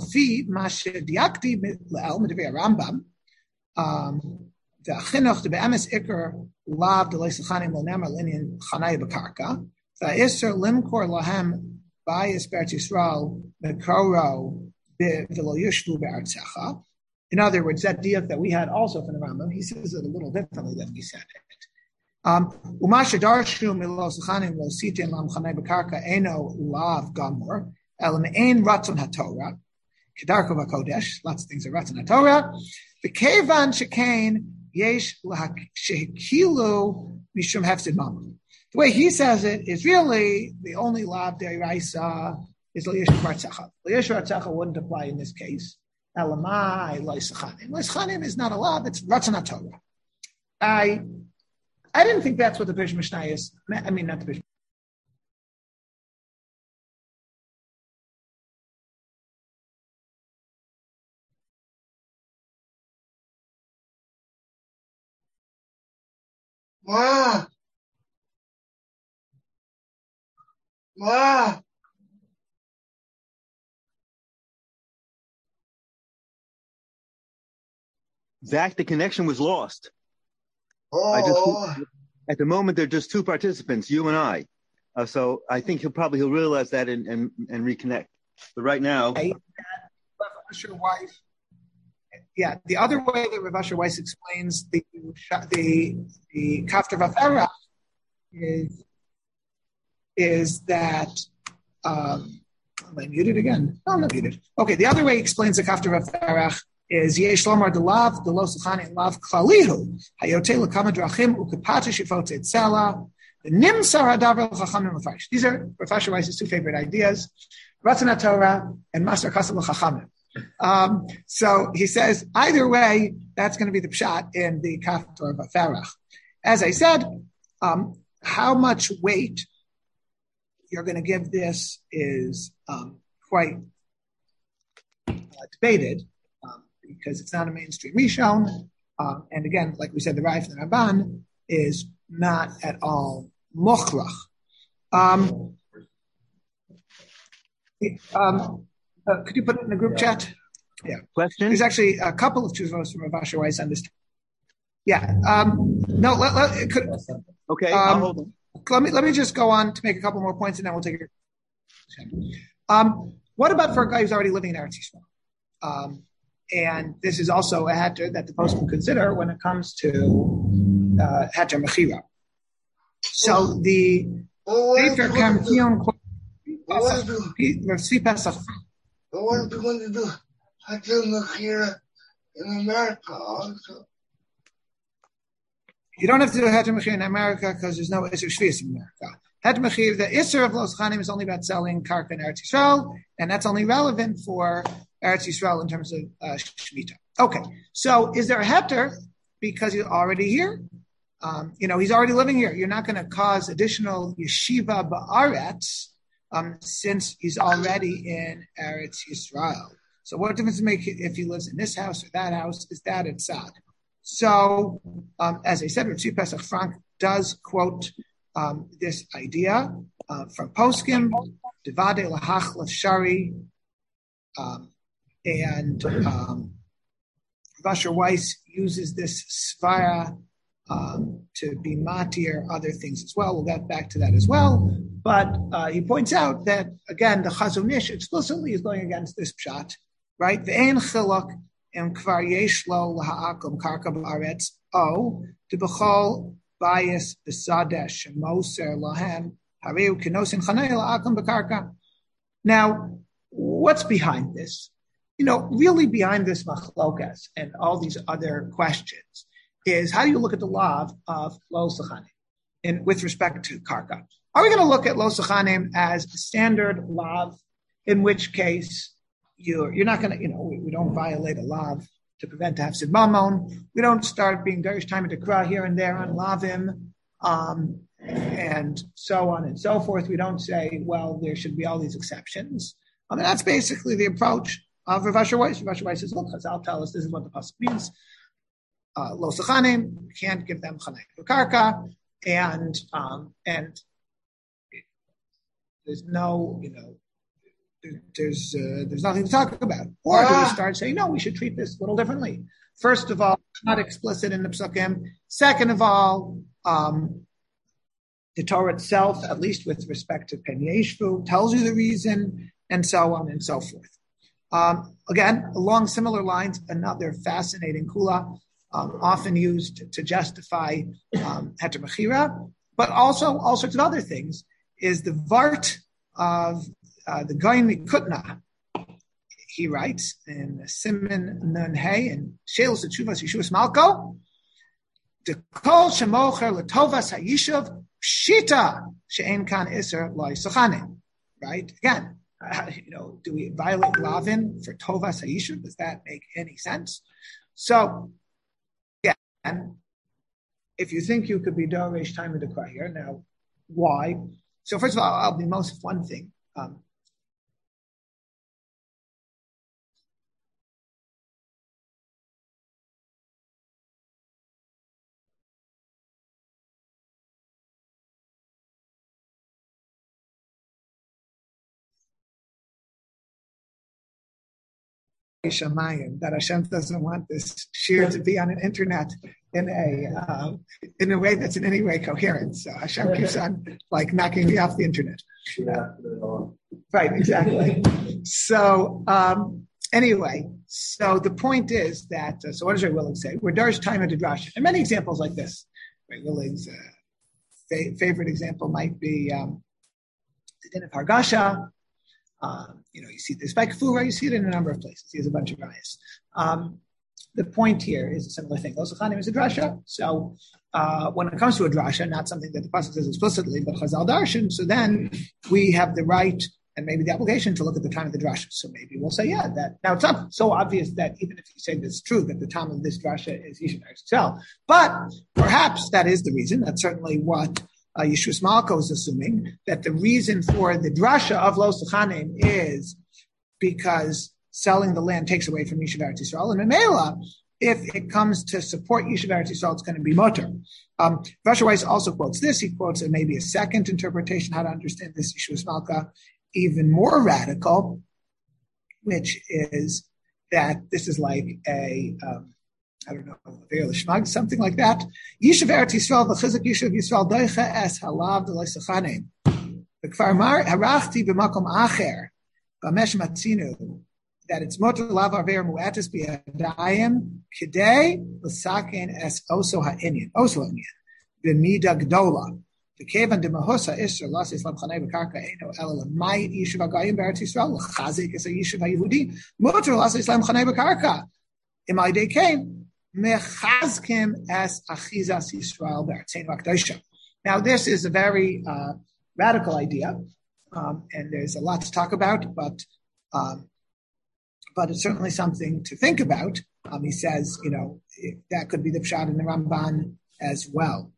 chinuch de be'emes ikar lav de leisachanim lo nemer linyan chanai b'karka va'isser limkor lahem bayis be'eretz Yisrael mekoro v'lo yushvu be'artzecha. In other words, that diak that we had also from the Rambam, he says it a little differently than we said it. Umasha darshu milo sachanim lo sitin lam chanai b'karka eno lav gamor elam ein ratzon haTorah kedarko v'kodesh. Lots of things are ratzon haTorah. V'kevan shekain yesh shehikilu mishum hefsid mamon. The way he says it is really the only lav deiraisa is lo yesh bartzecha. Lo yesh bartzecha wouldn't apply in this case. Elamai loisachanim. Loisachanim is not a lav; it's ratzon haTorah. I didn't think that's what the Pirush Mishnah is. Not the Pirush. Ma. Zach, the connection was lost. Oh, At the moment, there are just two participants, you and I. So I think he'll realize that and reconnect. But right now, Rav Asher Weiss. Yeah, the other way that Rav Asher Weiss explains the Kafter Vaferach is that am I muted again? No, I'm not muted. Okay, the other way he explains the Kafter Vaferach is Yesh Lomar de Lav, de Los Chani Lav Klalihu, Hayote Lakama Drachim, Ukapata Shifot Etzela, the Nimsar Adav Chachamim Lefarish. These are Rav Asher Weiss's two favorite ideas, Ratzon Torah and Master Kasam Chachamim. So he says, either way, that's going to be the pshat in the Kaftor Vaferach. As I said, how much weight you're going to give this is quite debated because it's not a mainstream Rishon. And again, like we said, the Rav and the Ramban is not at all mochrach. Could you put it in the group chat? Yeah. Question? There's actually a couple of tshuvos from Rav Asher Weiss on this. Yeah. Okay, I'll hold on. Let me just go on to make a couple more points, and then we'll take it. What about for a guy who's already living in Eretz Yisrael? And this is also a heter that the post can consider when it comes to heter mechira. So the Sefer Kamkion Tzvi Pesach. But what if you're going to do heter mechira in America also? You don't have to do heter mechira in America because there's no Isser Shvius in America. Heter mechira, the Isser of Los Chanim is only about selling karka in Eretz Yisrael, and that's only relevant for Eretz Yisrael in terms of Shemitah. Okay, so is there a heter because he's already here? He's already living here. You're not going to cause additional yeshiva ba'aretz since he's already in Eretz Yisrael. So what difference does it make if he lives in this house or that house? Is that it's sad? So, as I said, Ritzi Pesach Frank does quote this idea from Poskim, Devade Lahach Lashari, and Rav Asher Weiss uses this svara to be matir other things as well. We'll get back to that as well. But he points out that, again, the Chazon Ish explicitly is going against this pshat, right? The ein chiluk and kvar yesh lo laha'akum karka ba'aretz to b'chol bayis b'sadesh moser lahem hareu kenosin chanei la'akum b'karka. Now, what's behind this? Really behind this machlokas and all these other questions is how do you look at the law of lo sachanim and with respect to karka? Are we going to look at lo sachanim as a standard law, in which case you're not going to, we don't violate a law to prevent to have sid mamon. We don't start being derish time to kra here and there on lavim, and so on and so forth. We don't say, well, there should be all these exceptions. That's basically the approach of Rav Asher Weiss. Rav Asher Weiss says, look, Chazal tell us this is what the pasuk means. Lo sachanim, we can't give them chanei karka, and there's no, there's nothing to talk about. Or do we start saying, no, we should treat this a little differently? First of all, it's not explicit in the psukim. Second of all, the Torah itself, at least with respect to Pen Yeshvu, tells you the reason, and so on and so forth. Again, along similar lines, another fascinating kula, often used to justify heter mechira, but also all sorts of other things, is the vart of the Goyin Mikutna. He writes in Siman Nun Hey and Shelos Tshuvas Yeshuvas Malko, the kol shemocher letovas hayishuv pshita she'en kan iser lo yisachanim. Right? Again, do we violate Lavin for tovas hayishuv? Does that make any sense? So, again, if you think you could be dorish time of the choir, now why? So first of all, I'll be most of one thing. Shamayim, that Hashem doesn't want this shir to be on an internet in a way that's in any way coherent. So Hashem keeps on like knocking me off the internet. Right, exactly. So anyway, so the point is that, so what does Ray Willig say? We're Darsh time into Drasha. And many examples like this. Ray Willig's favorite example might be the din of Hargasha. You see this by Kfura, you see it in a number of places. He has a bunch of rayas. The point here is a similar thing. Los Chanim is a drasha. So when it comes to a drasha, not something that the pasuk says explicitly, but Chazal Darshan, so then we have the right and maybe the obligation to look at the time of the drasha. So maybe we'll say, yeah, that now it's not so obvious that even if you say this is true, that the time of this drasha is Yishuv Eretz Yisrael. But perhaps that is the reason. That's certainly what Yeshua Malko is assuming, that the reason for the drasha of Los Chanim is because selling the land takes away from Yishuv Eretz Yisrael. And Memela, if it comes to support Yishuv Eretz Yisrael, it's going to be mutter. Rasha Weiss also quotes this. He quotes maybe a second interpretation, how to understand this Yeshua Malka, even more radical, which is that this is like a something like that. Yishuv Eretz Yisrael, v'chizuk Yishuv Yisrael, doicha es halav d'lois chanim. V'kvar harachti b'makom acher, b'mesh matzinu, that it's motor lav arver mu'atis b'yadayim, kidei l'saken es oso ha'inyan, b'mida gdola. V'kevan d'mahosa isra lasis l'mchanei b'karka eino ela l'mayit Yishuv ha'gayim b'Eretz Yisrael, l'chazik es a Yishuv ha'yehudi, motor lasis l'mchanei b'karka. Imai de came, mechazkim es achizas Yisrael b'Eretzeinu HaKadoshah. Now, this is a very radical idea, and there's a lot to talk about, but it's certainly something to think about. He says, that could be the pshat in the Ramban as well.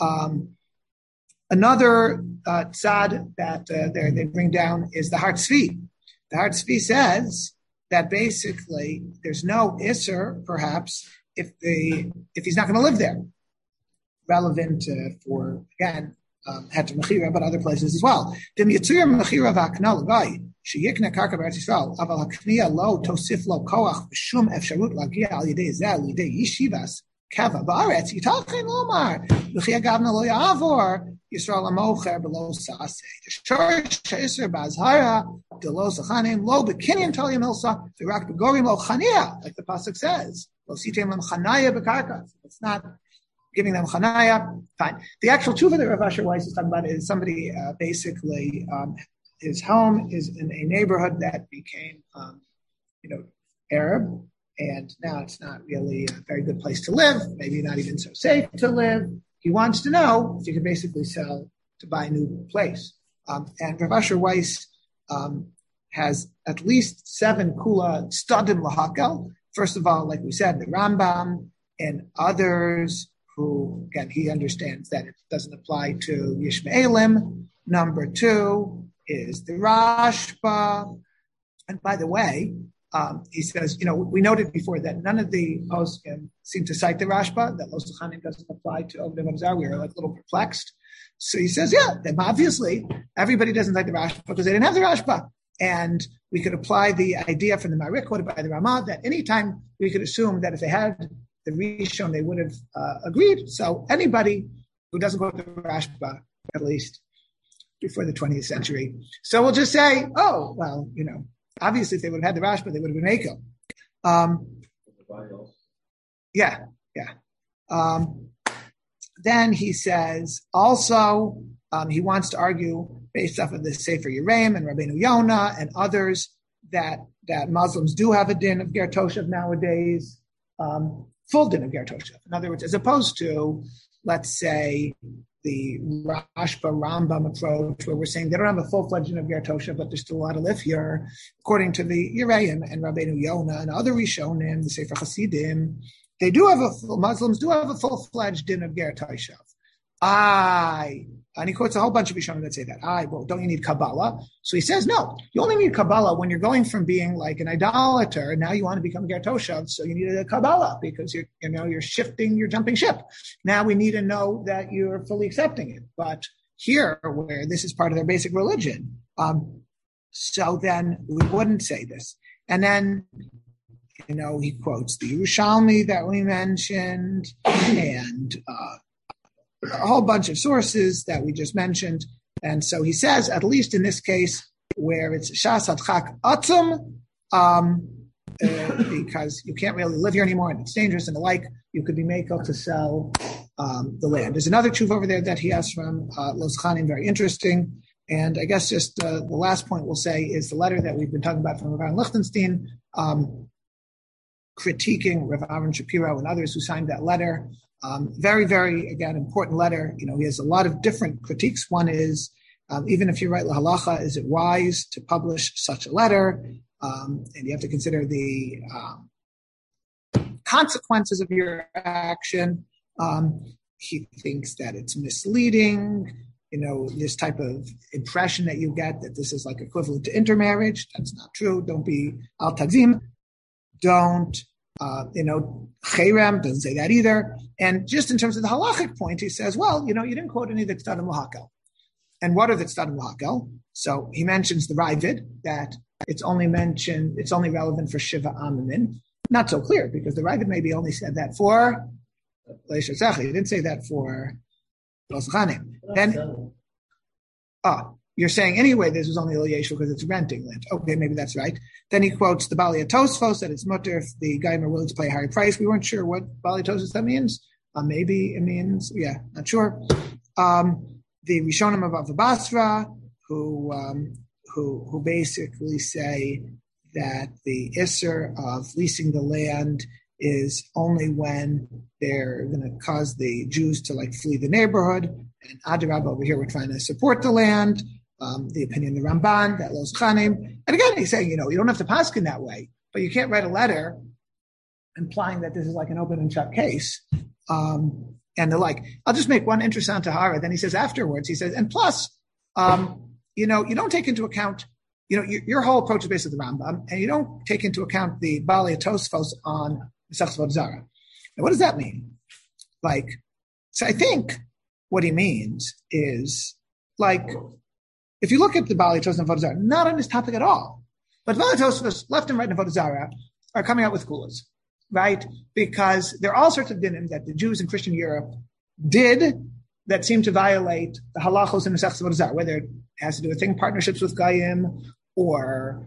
Another tzad that they bring down is the Har Tzvi. The Har Tzvi says that basically there's no isser, perhaps, if he's not going to live there. Relevant for, again, Het Mechira, but other places as well. Dim Yitzur Mechira v'Akna l'Gai, sheyikna karka b'Eretz Yisrael, aval hakniya lo tosif lo koach v'shum efsharut lagia al yidei zeh al yidei yishivas kava ba'aretz yitachin lomar v'chia gavna lo ya'avor Yisrael amocher below saseh. The church she'isr ba'azhara d'lo zachanim lo b'kinyan tolia milsa v'rak b'gorim lo chaniya, like the pasuk says. Lo sitem lem chanaya b'karka. It's not giving them chanaya. Fine. The actual tshuva that Rav Asher Weiss is talking about is somebody basically his home is in a neighborhood that became Arab, and now it's not really a very good place to live, maybe not even so safe to live. He wants to know if he can basically sell to buy a new place. And Rav Asher Weiss has at least 7 kula stadim lahakel. First of all, like we said, the Rambam and others who, again, he understands that it doesn't apply to Yishmaelim. Number 2 is the Rashba. And by the way, he says, we noted before that none of the poskim seem to cite the Rashba, that Los Chanim doesn't apply to Oved Abzar. We were like a little perplexed. So he says, then obviously everybody doesn't cite the Rashba because they didn't have the Rashba. And we could apply the idea from the Marik quoted by the Ramah that anytime we could assume that if they had the Rishon, they would have agreed. So anybody who doesn't go to the Rashba, at least before the 20th century. So we'll just say, obviously if they would have had the Rashba, they would have been Mako. Yeah. Then he says, also, he wants to argue based off of the Sefer Yereim and Rabbeinu Yonah and others that Muslims do have a din of Ger Toshav nowadays, full din of Ger Toshav. In other words, as opposed to, let's say, the Rashba Rambam approach, where we're saying they don't have a full-fledged din of Ger Toshav, but there's still a lot of live here. According to the Yereim and Rabbeinu Yonah and other Rishonim, the Sefer Hasidim, Muslims do have a full-fledged din of Ger Toshav. And he quotes a whole bunch of Rishonim that say that. Don't you need Kabbalah? So he says, no, you only need Kabbalah when you're going from being like an idolater. Now you want to become Ger Toshav, so you need a Kabbalah because you're jumping ship. Now we need to know that you're fully accepting it. But here, where this is part of their basic religion, so then we wouldn't say this. And then he quotes the Yerushalmi that we mentioned and a whole bunch of sources that we just mentioned. And so he says, at least in this case, where it's Shas Adchak Atzum, because you can't really live here anymore and it's dangerous and the like, you could be makel to sell the land. There's another truth over there that he has from Los Chanim, very interesting. And I guess just the last point we'll say is the letter that we've been talking about from Rav Aaron Lichtenstein, critiquing Rav Aaron Shapiro and others who signed that letter. Very, very, again, important letter. He has a lot of different critiques. One is, even if you write lahalacha, is it wise to publish such a letter? And you have to consider the consequences of your action. He thinks that it's misleading. This type of impression that you get that this is like equivalent to intermarriage. That's not true. Don't be al tagzim. Don't, Chayram doesn't say that either. And just in terms of the halachic point, he says, well, you didn't quote any of the Tzdadim L'Hakel. And what are the Tzdadim L'Hakel? So he mentions the Ravid, that it's only relevant for Shiva Amamin. Not so clear, because the Ravid maybe only said that for Leisha Tzachli. He didn't say that for Los Chanim. Then, you're saying anyway this was only Eliyeshu because it's renting land. Okay, maybe that's right. Then he quotes the Bali Tosfos that it's mutter if the guy are willing to pay a higher price. We weren't sure what Bali Tosfos that means. Maybe it means, not sure. The Rishonim of Ava Basra, who basically say that the Isser of leasing the land is only when they're going to cause the Jews to flee the neighborhood. And Adarab over here, we're trying to support the land. The opinion of the Ramban, that Los Chanim. And again, he's saying, you don't have to paskin that way, but you can't write a letter implying that this is like an open and shut case. And the like. I'll just make one interesting tahara. Then he says afterwards, and plus, you don't take into account, your whole approach is based on the Rambam, and you don't take into account the Bali Tosfos on Mesachos Avodah Zarah. Now, what does that mean? So I think what he means is, if you look at the Bali Tosfos and Avodah Zarah, not on this topic at all, but Bali Tosfos left and right in Avodah Zarah are coming out with kulas, right? Because there are all sorts of dinim that the Jews in Christian Europe did that seem to violate the halachos in Mesachos Avodah Zarah, whether it has to do with partnerships with Goyim or,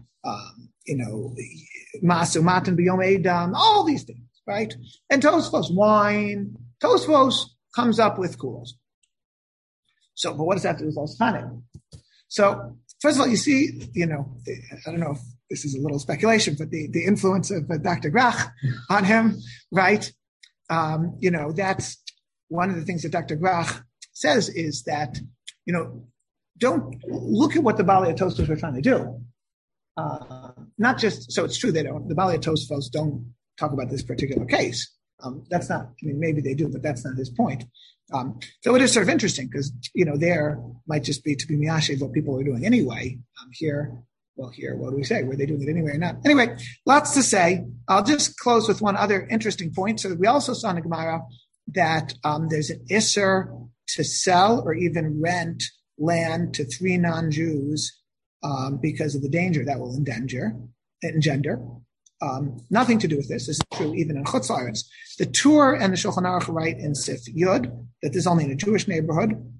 Masu Matan B'Yom Edom, all these things, right? And Tosfos, wine. Tosfos comes up with kulas. So, but what does that have to do with Los Chanim? So, first of all, you see, I don't know if this is a little speculation, but the influence of Dr. Grach on him, right? That's one of the things that Dr. Grach says is that, don't look at what the Bali Tosfos were trying to do. Not just, so it's true the Bali Tosfos don't talk about this particular case. That's not, maybe they do, but that's not his point. So it is sort of interesting because, there might just be to be miyashiv what people are doing anyway. Here, what do we say? Were they doing it anyway or not? Anyway, lots to say. I'll just close with one other interesting point. So we also saw in the Gemara that there's an isser to sell or even rent land to 3 non-Jews because of the danger that will engender. Nothing to do with this. This is true even in Chutz La'aretz. The Tur and the Shulchan Aruch write in Sif Yud that this is only in a Jewish neighborhood.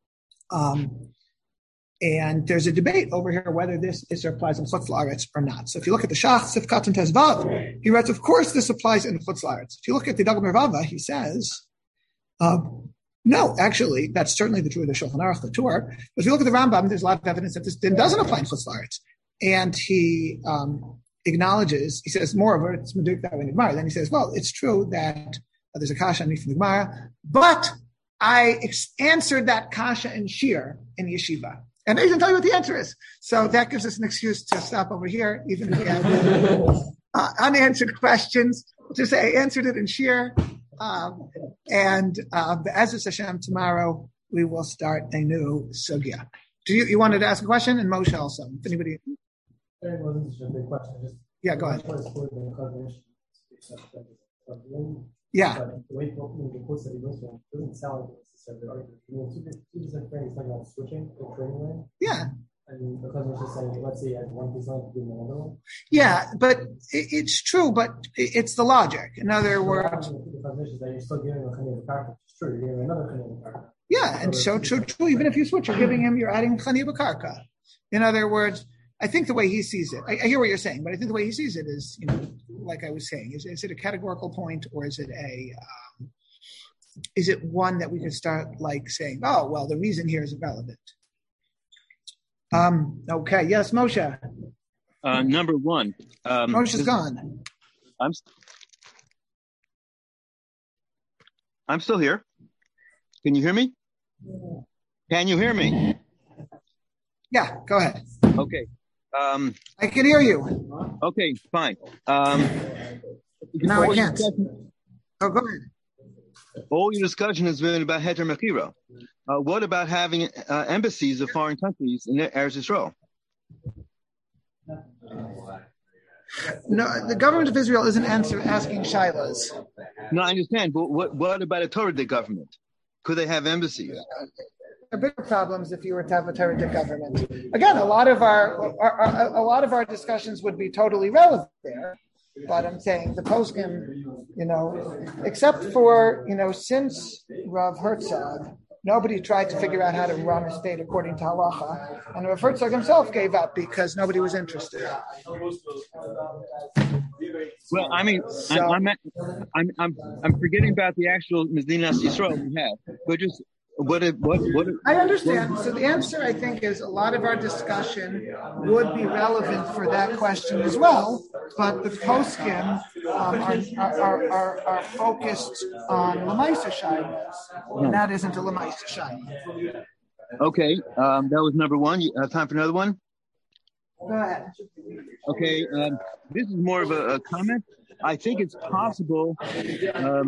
And there's a debate over here whether this Isser applies in Chutz La'aretz or not. So if you look at the Shach, Sif Katan Tes Vav, he writes, of course this applies in Chutz La'aretz. If you look at the Dagam Mervava, he says, no, actually, that's certainly the true of the Shulchan Aruch, the Tur. But if you look at the Rambam, there's a lot of evidence that this doesn't apply in Chutz La'aretz. And he acknowledges, he says, moreover, it's Meduk that way in the Gemara. Then he says, well, it's true that there's a kasha on me from the Gemara, but I answered that kasha in Shir in Yeshiva. And they didn't tell you what the answer is. So that gives us an excuse to stop over here, even if we have unanswered questions, to say I answered it in Shir. And as is Hashem, tomorrow we will start a new sugya. You wanted to ask a question? And Moshe also. If anybody... Yeah, go ahead. Yeah. Yeah. And because we're just saying, let's say, one piece length in another one. Yeah, but it's true, but it's the logic. In other words, that you're still giving a chaniv karka. It's true, you're giving another chaniv karka. Yeah, and so true. Even if you switch, you're giving him, you're adding chaniv karka. In other words, I think the way he sees it, I hear what you're saying, but I think the way he sees it is, like I was saying, is it a categorical point or is it is it one that we could start like saying, oh, well, the reason here is irrelevant. Okay. Yes, Moshe. Number one. Moshe's gone. I'm still here. Can you hear me? Can you hear me? Yeah, go ahead. Okay. I can hear you. Okay, fine. Now I can't. Oh, go ahead. All your discussion has been about Heter Mechira. What about having embassies of foreign countries in Eretz Yisrael? No, the government of Israel isn't asking shilas. No, I understand, but what about a Torah government? Could they have embassies? There are bigger problems if you were to have a Torah government. Again, a lot of our discussions would be totally relevant there. But I'm saying the poskim, except for, since Rav Herzog, nobody tried to figure out how to run a state according to halacha, and Rav Herzog himself gave up because nobody was interested. Well, I mean, I'm forgetting about the actual Medinas Yisrael we have, but just what I understand. So the answer, I think, is a lot of our discussion would be relevant for that question as well. But the poskim are focused on Lamaisa Shaimas, and that isn't a Lamaisa Shaima. Okay, that was number one. You have time for another one? Go ahead. Okay, this is more of a comment. I think it's possible although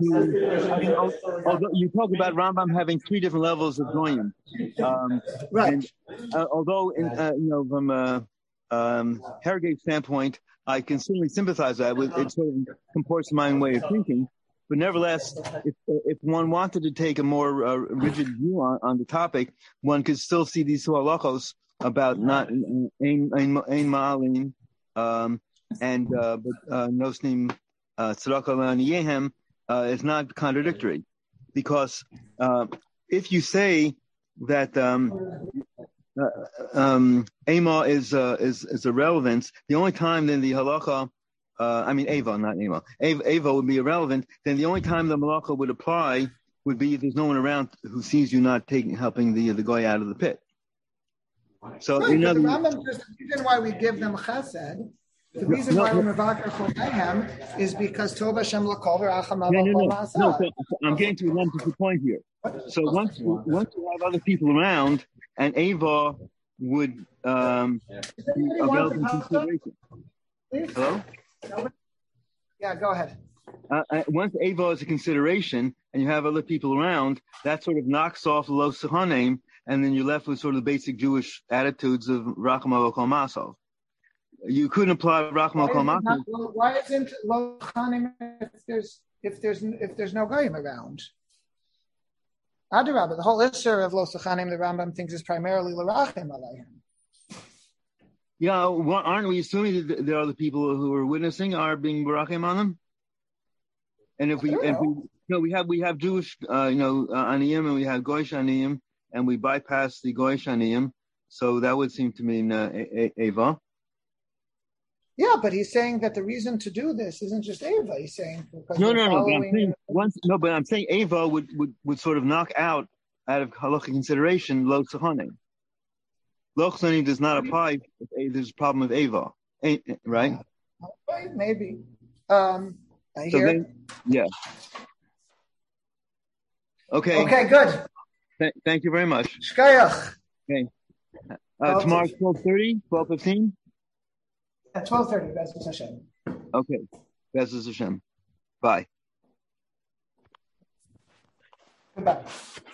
you talk about Rambam having three different levels of goyim, right? And, although from Harrogate's standpoint, I can certainly sympathize with it. Sort of comports to my own way of thinking, but nevertheless, if one wanted to take a more rigid view on the topic, one could still see these two halachos about not ein ma'alim. And Nosnim Tzedakah L'Aniyehem is not contradictory, because if you say that Ema is irrelevant, the only time then the halacha, Ava, not Ema, Ava would be irrelevant. Then the only time the halacha would apply would be if there's no one around who sees you not helping the guy out of the pit. So right, the Rambam, the reason why we give them chesed. The reason why we're mevakar for Mayhem is because Tov Hashem l'kol v'racham avol ma'aseh. No, so I'm getting to the point here. So once you have other people around, and Ava would be available in consideration. Hello? Yeah, go ahead. Once Ava is a consideration, and you have other people around, that sort of knocks off the Lo Sechanim, and then you're left with sort of the basic Jewish attitudes of Racham avol ma'aseh. You couldn't apply Rachma Kol Makom. Why isn't Lo Chanim if there's no goyim around? Adarabah, the whole issur of Lo Chanim, the Rambam thinks is primarily L'Rachim Alayhim. Yeah, aren't we assuming that there are the people who are witnessing are being Barachim on them? And if we have Jewish Aniyim and we have Goyish Aniyim and we bypass the Goyish Aniyim, so that would seem to mean Ava. Yeah, but he's saying that the reason to do this isn't just Ava. He's saying because but I'm saying Ava would sort of knock out of halachic consideration Lo Tzachanim. Lo Tzachanim does not apply if there's a problem with Ava, right? Maybe. I hear. Yeah. Okay. Okay. Good. Thank you very much. Shkayach. Okay. Tomorrow 12:30, 12:15. At 12:30, Bezos Hashem. Okay, Bezos Hashem. Bye. Goodbye.